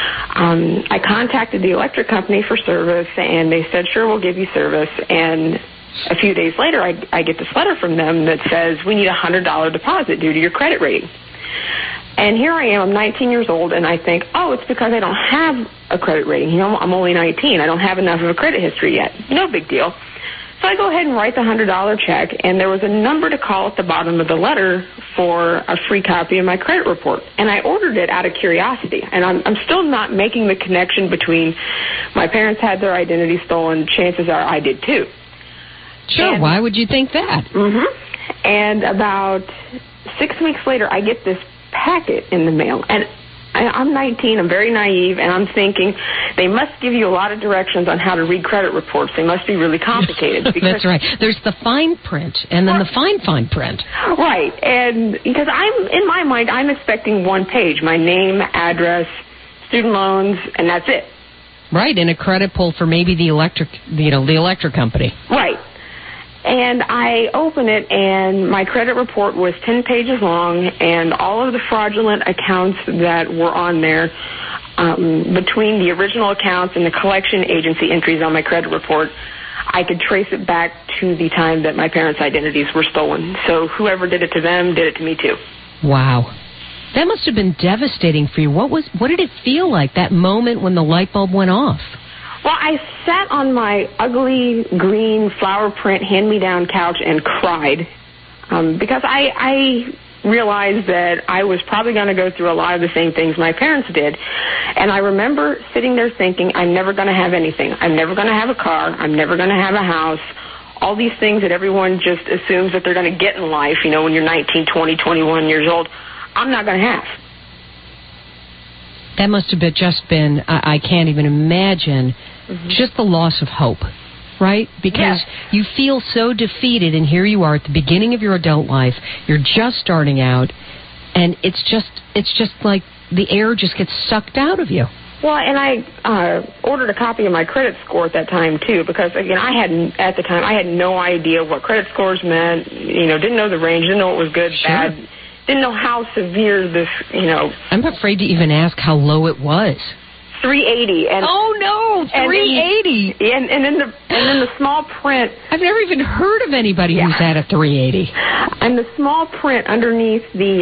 I contacted the electric company for service, and they said, sure, we'll give you service. And a few days later, I get this letter from them that says, we need a $100 deposit due to your credit rating. And here I am, I'm 19 years old, and I think, oh, it's because I don't have a credit rating. I'm only 19. I don't have enough of a credit history yet. No big deal. So I go ahead and write the $100 check, and there was a number to call at the bottom of the letter for a free copy of my credit report. And I ordered it out of curiosity. And I'm still not making the connection between my parents had their identity stolen, chances are I did too. Sure, and why would you think that? Mm-hmm. And about 6 weeks later, I get this packet in the mail. And I'm 19, I'm very naive, and I'm thinking they must give you a lot of directions on how to read credit reports. They must be really complicated. That's right. There's the fine print and then the fine print. Right. And because in my mind, I'm expecting one page, my name, address, student loans, and that's it. Right, and a credit pull for maybe the electric company. Right. And I open it, and my credit report was 10 pages long, and all of the fraudulent accounts that were on there, between the original accounts and the collection agency entries on my credit report, I could trace it back to the time that my parents' identities were stolen. So whoever did it to them did it to me too. Wow. That must have been devastating for you. What did it feel like, that moment when the light bulb went off? Well, I sat on my ugly green flower print hand-me-down couch and cried because I realized that I was probably going to go through a lot of the same things my parents did. And I remember sitting there thinking, I'm never going to have anything. I'm never going to have a car. I'm never going to have a house. All these things that everyone just assumes that they're going to get in life, you know, when you're 19, 20, 21 years old, I'm not going to have. That must have just been, I can't even imagine, just the loss of hope. Right? Because you feel so defeated, and here you are at the beginning of your adult life. You're just starting out, and it's just like the air just gets sucked out of you. Well, and I ordered a copy of my credit score at that time, too, because, again, I had no idea what credit scores meant, you know, didn't know the range, didn't know what was good, bad, didn't know how severe this, you know. I'm afraid to even ask how low it was. 380. And oh no, 380. And in the small print, I've never even heard of anybody who's had a 380. And the small print underneath the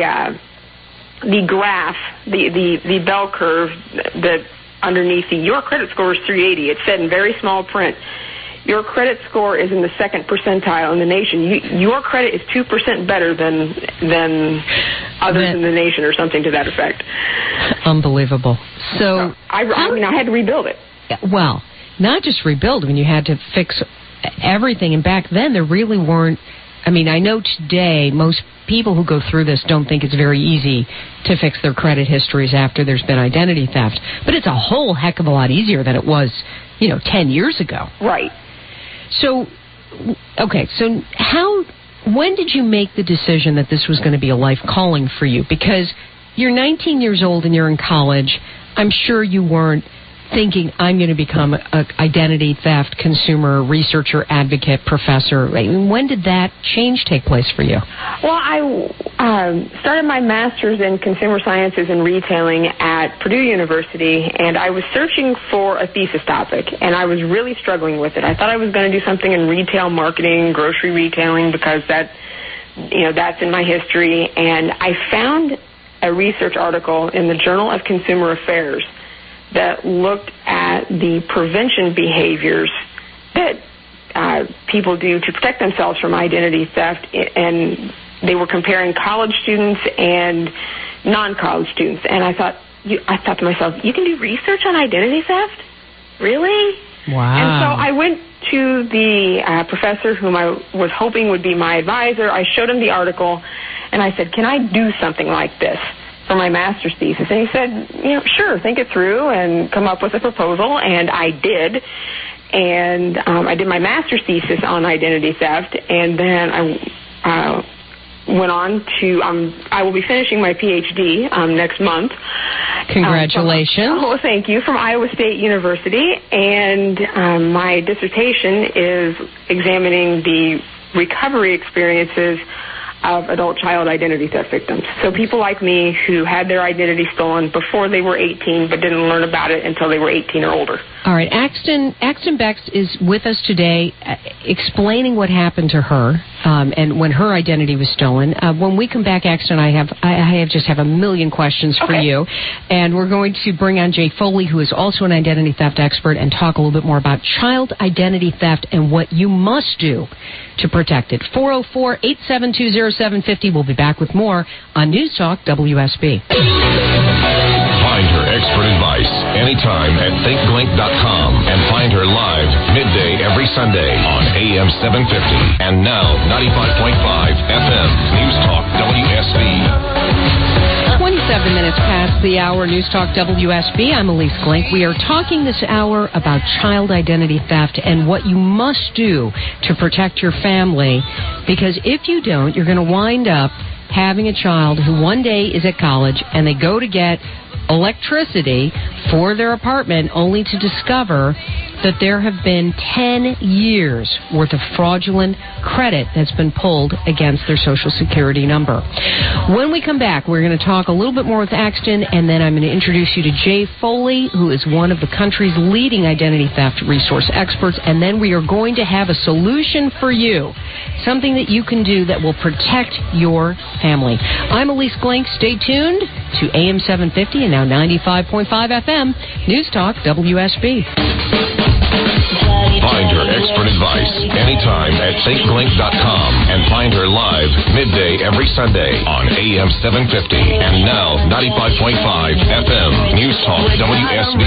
graph, the bell curve that underneath your credit score is 380. It said in very small print, your credit score is in the second percentile in the nation. Your credit is 2% better than others in the nation, or something to that effect. Unbelievable. So I had to rebuild it. Well, not just rebuild. I mean, you had to fix everything. And back then, there really weren't. I mean, I know today most people who go through this don't think it's very easy to fix their credit histories after there's been identity theft. But it's a whole heck of a lot easier than it was, 10 years ago. Right. So, okay, so when did you make the decision that this was going to be a life calling for you? Because you're 19 years old and you're in college. I'm sure you weren't thinking, I'm going to become an identity theft consumer researcher, advocate, professor. When did that change take place for you? Well, I started my master's in consumer sciences and retailing at Purdue University, and I was searching for a thesis topic, and I was really struggling with it. I thought I was going to do something in retail marketing, grocery retailing, because that's in my history, and I found a research article in the Journal of Consumer Affairs that looked at the prevention behaviors that people do to protect themselves from identity theft, and they were comparing college students and non-college students. And I thought to myself, you can do research on identity theft? Really? Wow. And so I went to the professor whom I was hoping would be my advisor. I showed him the article, and I said, can I do something like this for my master's thesis? And he said, sure, think it through and come up with a proposal. And I did. And I did my master's thesis on identity theft. And then I went on to, I will be finishing my PhD next month. Congratulations. Thank you, from Iowa State University. And my dissertation is examining the recovery experiences of adult child identity theft victims. So people like me who had their identity stolen before they were 18 but didn't learn about it until they were 18 or older. All right. Axton Bex is with us today explaining what happened to her and when her identity was stolen. When we come back, Axton, I just have a million questions for you. And we're going to bring on Jay Foley, who is also an identity theft expert, and talk a little bit more about child identity theft and what you must do to protect it. 404-872-0750. We'll be back with more on News Talk WSB. Find her expert advice anytime at thinklink.com and find her live midday every Sunday on AM 750 and now 95.5 FM News Talk WSB. 27 minutes past the hour, News Talk WSB. I'm Elise Glink. We are talking this hour about child identity theft and what you must do to protect your family, because if you don't, you're going to wind up having a child who one day is at college and they go to get electricity for their apartment only to discover that there have been 10 years worth of fraudulent credit that's been pulled against their Social Security number. When we come back, we're going to talk a little bit more with Axton, and then I'm going to introduce you to Jay Foley, who is one of the country's leading identity theft resource experts, and then we are going to have a solution for you, something that you can do that will protect your family. I'm Elise Glink. Stay tuned to AM 750 and now 95.5 FM News Talk WSB. Find her expert advice anytime at thinklink.com and find her live midday every Sunday on AM 750 and now 95.5 FM News Talk WSB.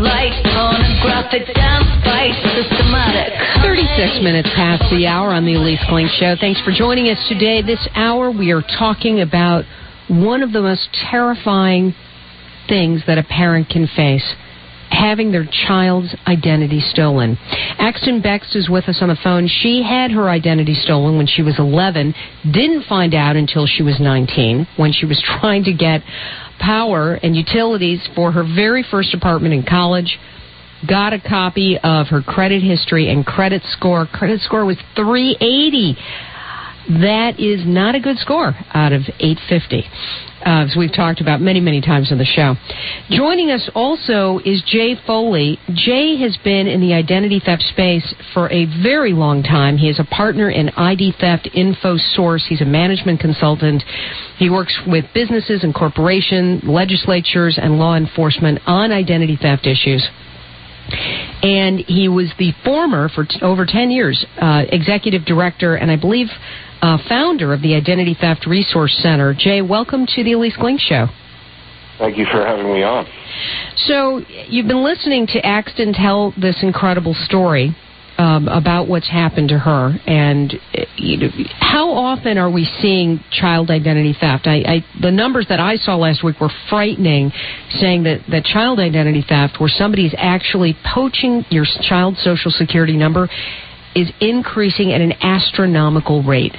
36 minutes past the hour on the Elise Klink Show. Thanks for joining us today. This hour we are talking about one of the most terrifying things that a parent can face: having their child's identity stolen. Axton Bext is with us on the phone. She had her identity stolen when she was 11, didn't find out until she was 19, when she was trying to get power and utilities for her very first apartment in college. Got a copy of her credit history and credit score. Credit score was 380. That is not a good score out of 850. As we've talked about many, many times on the show. Joining us also is Jay Foley. Jay has been in the identity theft space for a very long time. He is a partner in ID Theft Info Source. He's a management consultant. He works with businesses and corporations, legislatures, and law enforcement on identity theft issues. And he was the former, for over 10 years, executive director and I believe founder of the Identity Theft Resource Center. Jay, welcome to the Elise Klink Show. Thank you for having me on. So you've been listening to Axton tell this incredible story about what's happened to her, and how often are we seeing child identity theft? The numbers that I saw last week were frightening, saying that child identity theft, where somebody's actually poaching your child's social security number, is increasing at an astronomical rate.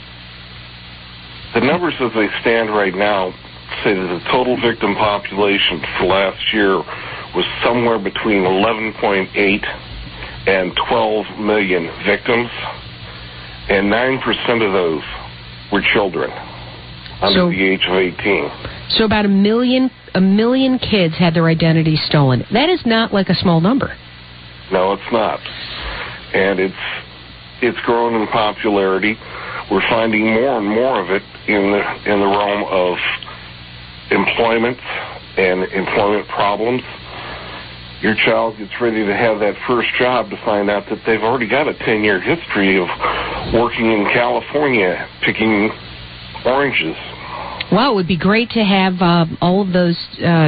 The numbers as they stand right now say that the total victim population for last year was somewhere between 11.8 and 12 million victims, and 9% of those were children under the age of 18. So about a million kids had their identity stolen. That is not like a small number. No, it's not. And it's grown in popularity. We're finding more and more of it in the realm of employment and employment problems. Your child gets ready to have that first job to find out that they've already got a 10-year history of working in California picking oranges. Wow, it would be great to have all of those,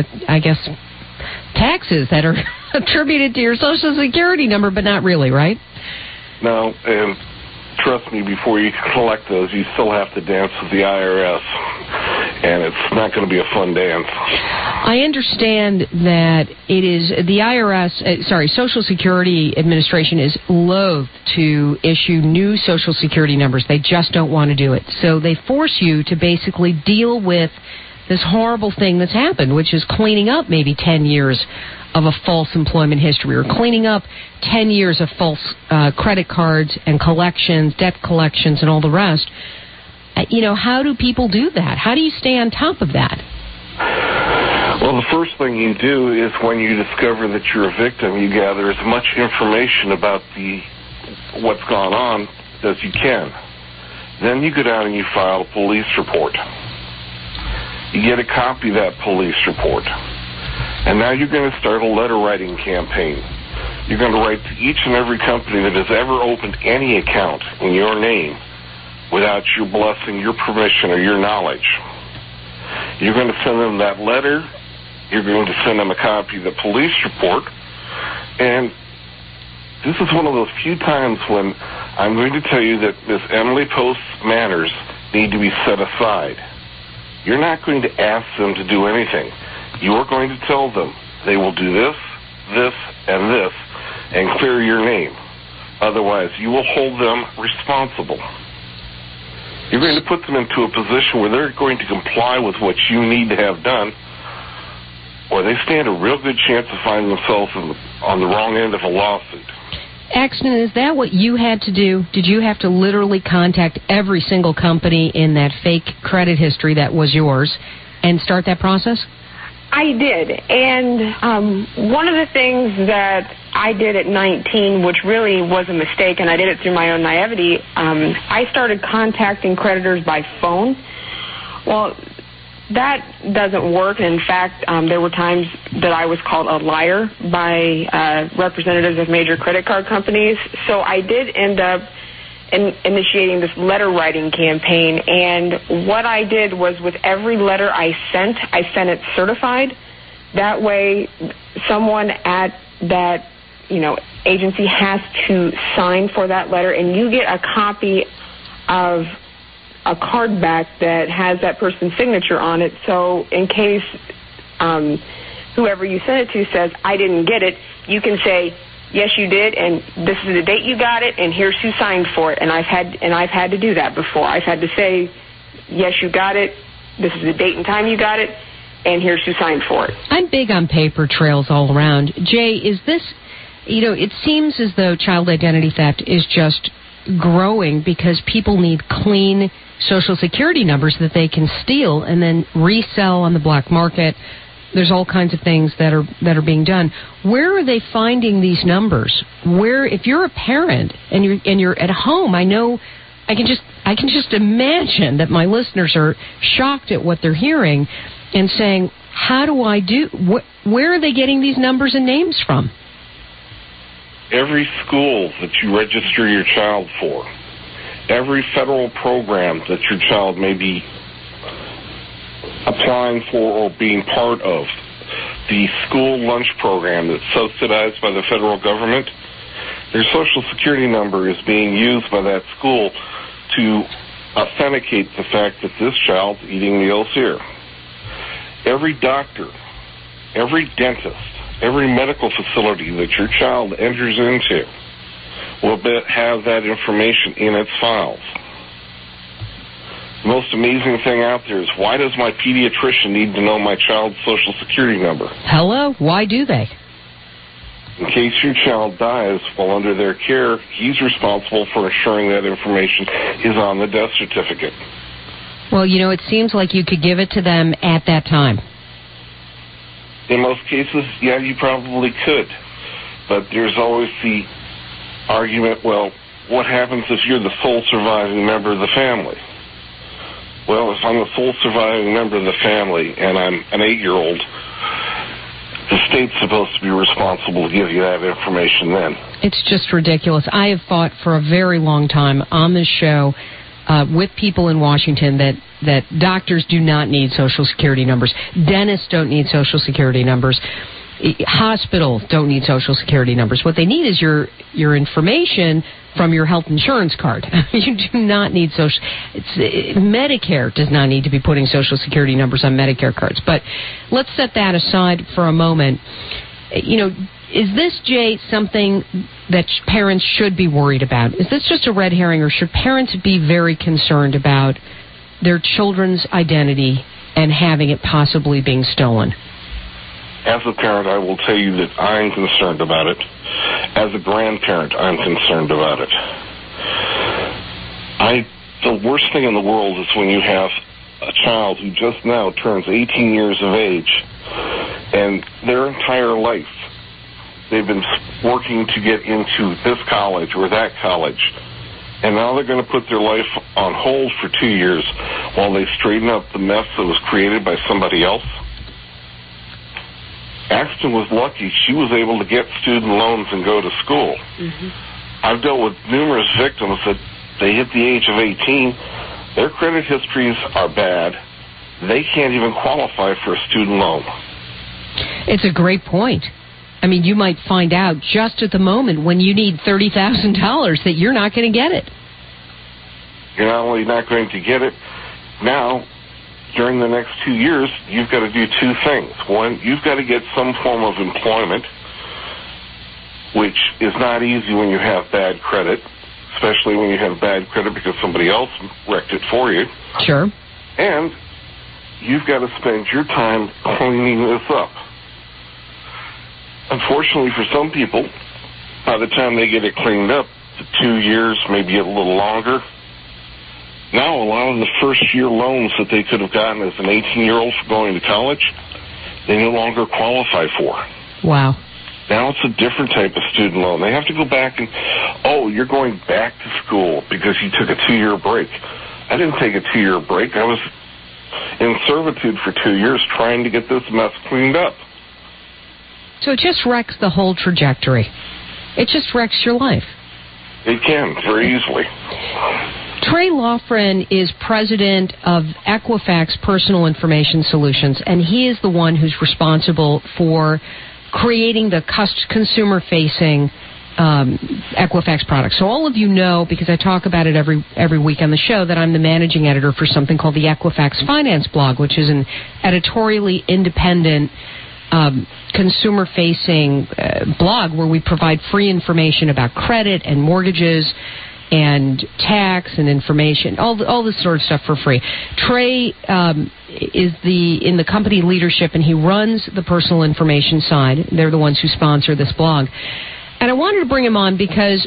taxes that are attributed to your Social Security number, but not really, right? No, and trust me, before you collect those, you still have to dance with the IRS, and it's not going to be a fun dance. I understand that it is the IRS, Social Security Administration is loath to issue new Social Security numbers. They just don't want to do it. So they force you to basically deal with this horrible thing that's happened, which is cleaning up maybe 10 years of a false employment history, or cleaning up 10 years of false credit cards and collections, debt collections, and all the rest. How do people do that? How do you stay on top of that? Well, the first thing you do is when you discover that you're a victim, you gather as much information about what's gone on as you can. Then you go down and you file a police report. You get a copy of that police report. And now you're going to start a letter-writing campaign. You're going to write to each and every company that has ever opened any account in your name without your blessing, your permission, or your knowledge. You're going to send them that letter. You're going to send them a copy of the police report. And this is one of those few times when I'm going to tell you that Miss Emily Post's manners need to be set aside. You're not going to ask them to do anything. You are going to tell them they will do this, this, and this, and clear your name. Otherwise, you will hold them responsible. You're going to put them into a position where they're going to comply with what you need to have done, or they stand a real good chance of finding themselves on the wrong end of a lawsuit. Axton, is that what you had to do? Did you have to literally contact every single company in that fake credit history that was yours and start that process? I did, and one of the things that I did at 19, which really was a mistake, and I did it through my own naivety, I started contacting creditors by phone. Well, that doesn't work. In fact, there were times that I was called a liar by representatives of major credit card companies. So I did end up initiating this letter writing campaign, and what I did was with every letter I sent it certified. That way, someone at that agency has to sign for that letter, and you get a copy of a card back that has that person's signature on it. So in case whoever you send it to says, I didn't get it, you can say, yes, you did, and this is the date you got it, and here's who signed for it. And I've had to do that before. I've had to say, yes, you got it, this is the date and time you got it, and here's who signed for it. I'm big on paper trails all around. Jay, is this, it seems as though child identity theft is just growing because people need clean Social Security numbers that they can steal and then resell on the black market. There's all kinds of things that are being done. Where are they finding these numbers? Where, if you're a parent and you're at home, I know I can just imagine that my listeners are shocked at what they're hearing and saying, how do I do? Where are they getting these numbers and names from? Every school that you register your child for, every federal program that your child may be applying for or being part of, the school lunch program that's subsidized by the federal government, their Social Security number is being used by that school to authenticate the fact that this child's eating meals here. Every doctor, every dentist, every medical facility that your child enters into will have that information in its files. The most amazing thing out there is, why does my pediatrician need to know my child's Social Security number? Hello? Why do they? In case your child dies while under their care, he's responsible for ensuring that information is on the death certificate. Well, it seems like you could give it to them at that time. In most cases, yeah, you probably could. But there's always the argument, well, what happens if you're the sole surviving member of the family? Well, if I'm the sole surviving member of the family and I'm an 8-year-old, the state's supposed to be responsible to give you that information then. It's just ridiculous. I have fought for a very long time on this show with people in Washington that doctors do not need Social Security numbers. Dentists don't need Social Security numbers. Hospitals don't need Social Security numbers. What they need is your information from your health insurance card. You do not need Medicare does not need to be putting Social Security numbers on Medicare cards. But let's set that aside for a moment. Is this, Jay, something that parents should be worried about? Is this just a red herring, or should parents be very concerned about their children's identity and having it possibly being stolen? As a parent, I will tell you that I'm concerned about it. As a grandparent, I'm concerned about it. The worst thing in the world is when you have a child who just now turns 18 years of age, and their entire life they've been working to get into this college or that college, and now they're going to put their life on hold for 2 years while they straighten up the mess that was created by somebody else. Axton was lucky. She was able to get student loans and go to school. Mm-hmm. I've dealt with numerous victims that they hit the age of 18. Their credit histories are bad. They can't even qualify for a student loan. It's a great point. I mean, you might find out just at the moment when you need $30,000 that you're not going to get it. You're not only not going to get it, now, during the next 2 years, you've got to do two things. One, you've got to get some form of employment, which is not easy when you have bad credit, especially when you have bad credit because somebody else wrecked it for you. Sure. And you've got to spend your time cleaning this up. Unfortunately for some people, by the time they get it cleaned up, the 2 years, maybe a little longer. Now, a lot of the first-year loans that they could have gotten as an 18-year-old for going to college, they no longer qualify for. Wow. Now it's a different type of student loan. They have to go back and, you're going back to school because you took a 2-year break. I didn't take a 2-year break. I was in servitude for 2 years trying to get this mess cleaned up. So it just wrecks the whole trajectory. It just wrecks your life. It can, very easily. Trey Loughran is president of Equifax Personal Information Solutions, and he is the one who's responsible for creating the consumer-facing Equifax products. So all of you know, because I talk about it every week on the show, that I'm the managing editor for something called the Equifax Finance Blog, which is an editorially independent consumer-facing blog where we provide free information about credit and mortgages and tax and information, all this sort of stuff for free. Trey is in the company leadership, and he runs the personal information side. They're the ones who sponsor this blog. And I wanted to bring him on because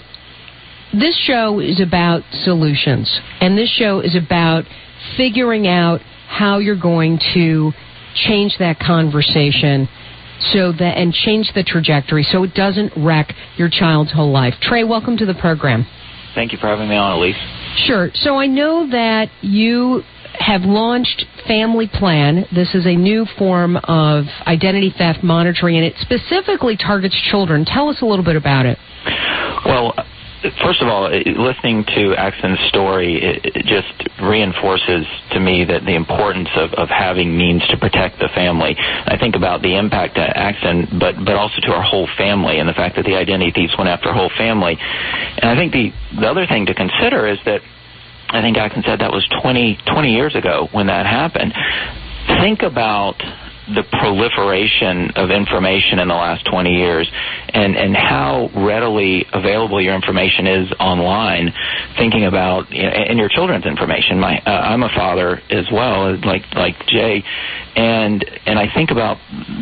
this show is about solutions, and this show is about figuring out how you're going to change that conversation and change the trajectory so it doesn't wreck your child's whole life. Trey, welcome to the program. Thank you for having me on, Elise. Sure. So I know that you have launched Family Plan. This is a new form of identity theft monitoring, and it specifically targets children. Tell us a little bit about it. Well, first of all, listening to Axon's story, it just reinforces to me that the importance of having means to protect the family. I think about the impact to Axon, but also to our whole family, and the fact that the identity thieves went after our whole family. And I think the other thing to consider is that I think Axon said that was 20 years ago when that happened. Think about the proliferation of information in the last 20 years and how readily available your information is online, thinking about, and your children's information. I'm a father as well, like Jay, and I think about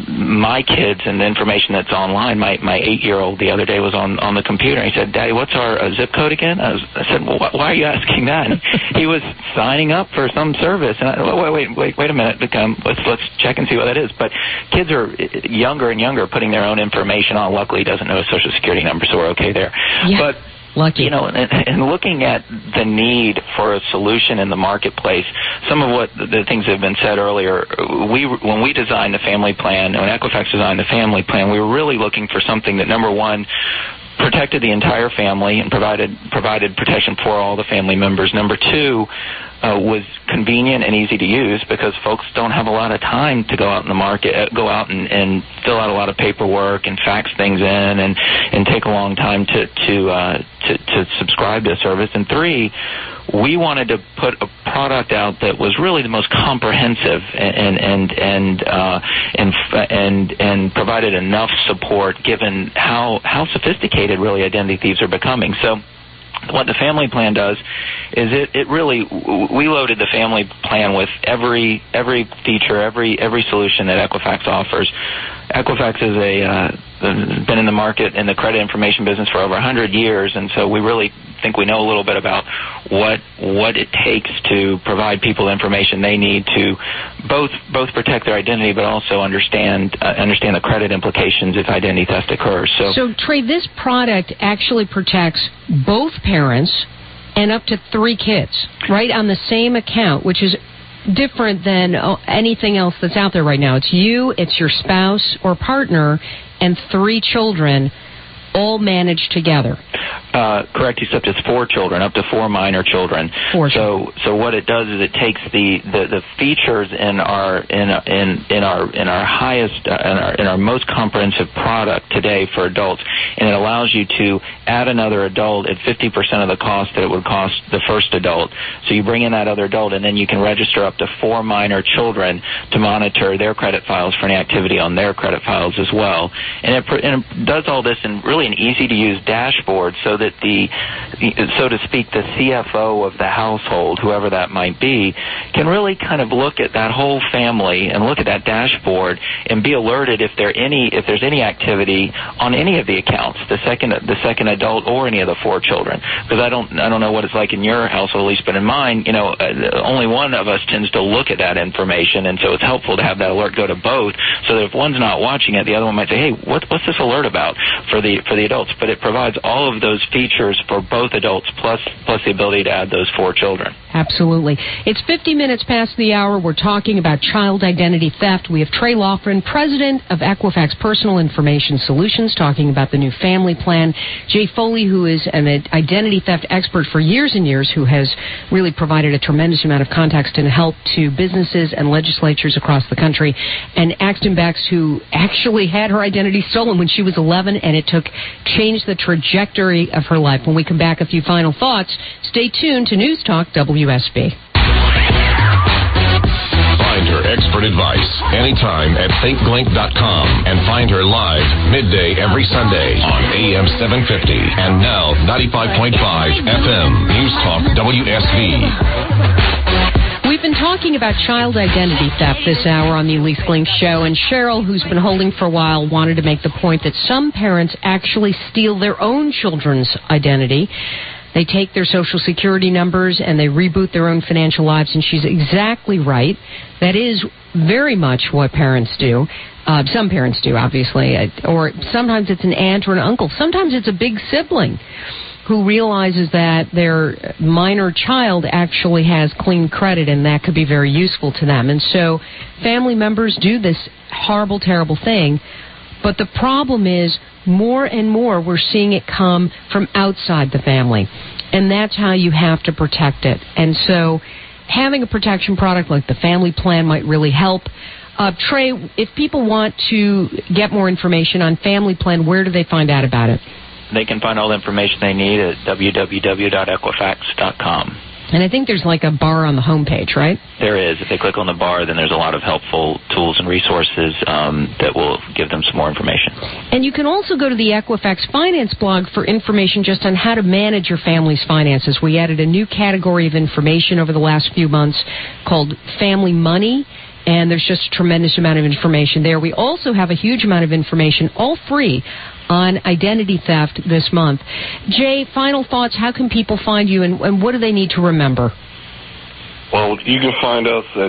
my kids and the information that's online. My 8-year-old the other day was on the computer, and he said, "Daddy, what's our zip code again?" I said, "Well, why are you asking that?" And he was signing up for some service, and wait a minute, let's check and see what that is. But kids are younger and younger putting their own information on. Luckily, he doesn't know his Social Security number, so we're okay there. Yeah. But lucky. And looking at the need for a solution in the marketplace, some of what the things that have been said earlier, when we designed the family plan, when Equifax designed the family plan, we were really looking for something that, number one, protected the entire family and provided protection for all the family members. Number two, was convenient and easy to use because folks don't have a lot of time to go out in the market, go out and fill out a lot of paperwork and fax things in and take a long time to subscribe to a service. And three, we wanted to put a product out that was really the most comprehensive and provided enough support given how sophisticated really identity thieves are becoming. So what the family plan does is it really, we loaded the family plan with every feature, every solution that Equifax offers. Equifax is been in the market in the credit information business for over 100 years, and so we really think we know a little bit about what it takes to provide people the information they need to both protect their identity, but also understand the credit implications if identity theft occurs. So Trey, this product actually protects both parents and up to 3 kids, right, on the same account, which is different than anything else that's out there right now. It's you, it's your spouse or partner, and 3 children all managed together. Correct, except it's 4 children, up to 4 minor children. 4 So what it does is it takes the features in our highest in our most comprehensive product today for adults, and it allows you to add another adult at 50% of the cost that it would cost the first adult. So you bring in that other adult, and then you can register up to 4 minor children to monitor their credit files for any activity on their credit files as well. And it does all this in really an easy-to-use dashboard, so that so to speak, the CFO of the household, whoever that might be, can really kind of look at that whole family and look at that dashboard and be alerted if there's any activity on any of the accounts, the second adult or any of the 4 children. Because I don't know what it's like in your household, at least, but in mine, only one of us tends to look at that information, and so it's helpful to have that alert go to both, so that if one's not watching it, the other one might say, "Hey, what's this alert about for the for the adults, but it provides all of those features for both adults, plus the ability to add those 4 children. Absolutely. It's 50 minutes past the hour. We're talking about child identity theft. We have Trey Loughran, president of Equifax Personal Information Solutions, talking about the new family plan. Jay Foley, who is an identity theft expert for years and years, who has really provided a tremendous amount of context and help to businesses and legislatures across the country. And Axton Bax, who actually had her identity stolen when she was 11, and it changed the trajectory of her life. When we come back, a few final thoughts. Stay tuned to News Talk WSB. Find her expert advice anytime at thinklink.com and find her live midday every Sunday on AM 750 and now 95.5 FM News Talk WSB. We've been talking about child identity theft this hour on the Elise Glink Show, and Cheryl, who's been holding for a while, wanted to make the point that some parents actually steal their own children's identity. They take their Social Security numbers and they reboot their own financial lives, and she's exactly right. That is very much what parents do. Some parents do, obviously, or sometimes it's an aunt or an uncle. Sometimes it's a big sibling who realizes that their minor child actually has clean credit, and that could be very useful to them. And so family members do this horrible, terrible thing. But the problem is, more and more we're seeing it come from outside the family. And that's how you have to protect it. And so having a protection product like the family plan might really help. Trey, if people want to get more information on family plan, where do they find out about it? They can find all the information they need at www.equifax.com. And I think there's like a bar on the homepage, right? There is. If they click on the bar, then there's a lot of helpful tools and resources that will give them some more information. And you can also go to the Equifax Finance blog for information just on how to manage your family's finances. We added a new category of information over the last few months called Family Money, and there's just a tremendous amount of information there. We also have a huge amount of information, all free, on identity theft this month. Jay, final thoughts. How can people find you, and what do they need to remember? Well, you can find us at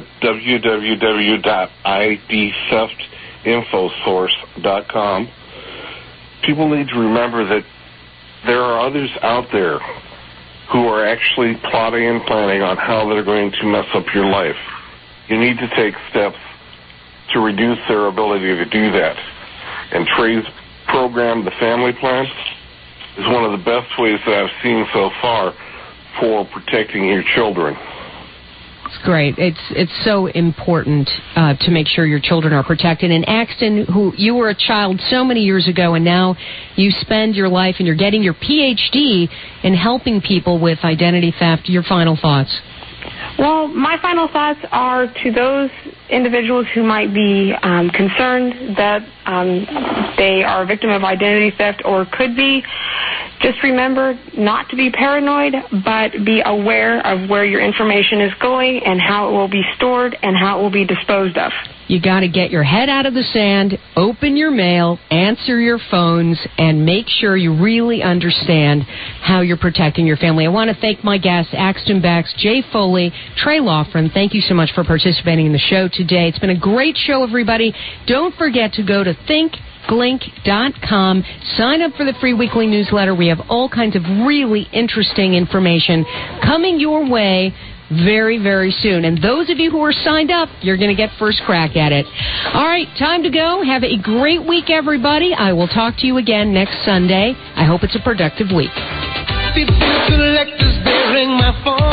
www.idtheftinfosource.com. People need to remember that there are others out there who are actually plotting and planning on how they're going to mess up your life. You need to take steps to reduce their ability to do that. And Trey's program, the family plan, is one of the best ways that I've seen so far for protecting your children. It's great. It's so important to make sure your children are protected. And Axton, who you were a child so many years ago, and now you spend your life and you're getting your Ph.D. in helping people with identity theft. Your final thoughts? Well, my final thoughts are to those individuals who might be concerned that they are a victim of identity theft or could be. Just remember not to be paranoid, but be aware of where your information is going and how it will be stored and how it will be disposed of. You got to get your head out of the sand, open your mail, answer your phones, and make sure you really understand how you're protecting your family. I want to thank my guests, Axton Bax, Jay Foley, Trey Loughran. Thank you so much for participating in the show today. It's been a great show, everybody. Don't forget to go to thinklink.com. Sign up for the free weekly newsletter. We have all kinds of really interesting information coming your way very, very soon. And those of you who are signed up, you're going to get first crack at it. All right, time to go. Have a great week, everybody. I will talk to you again next Sunday. I hope it's a productive week.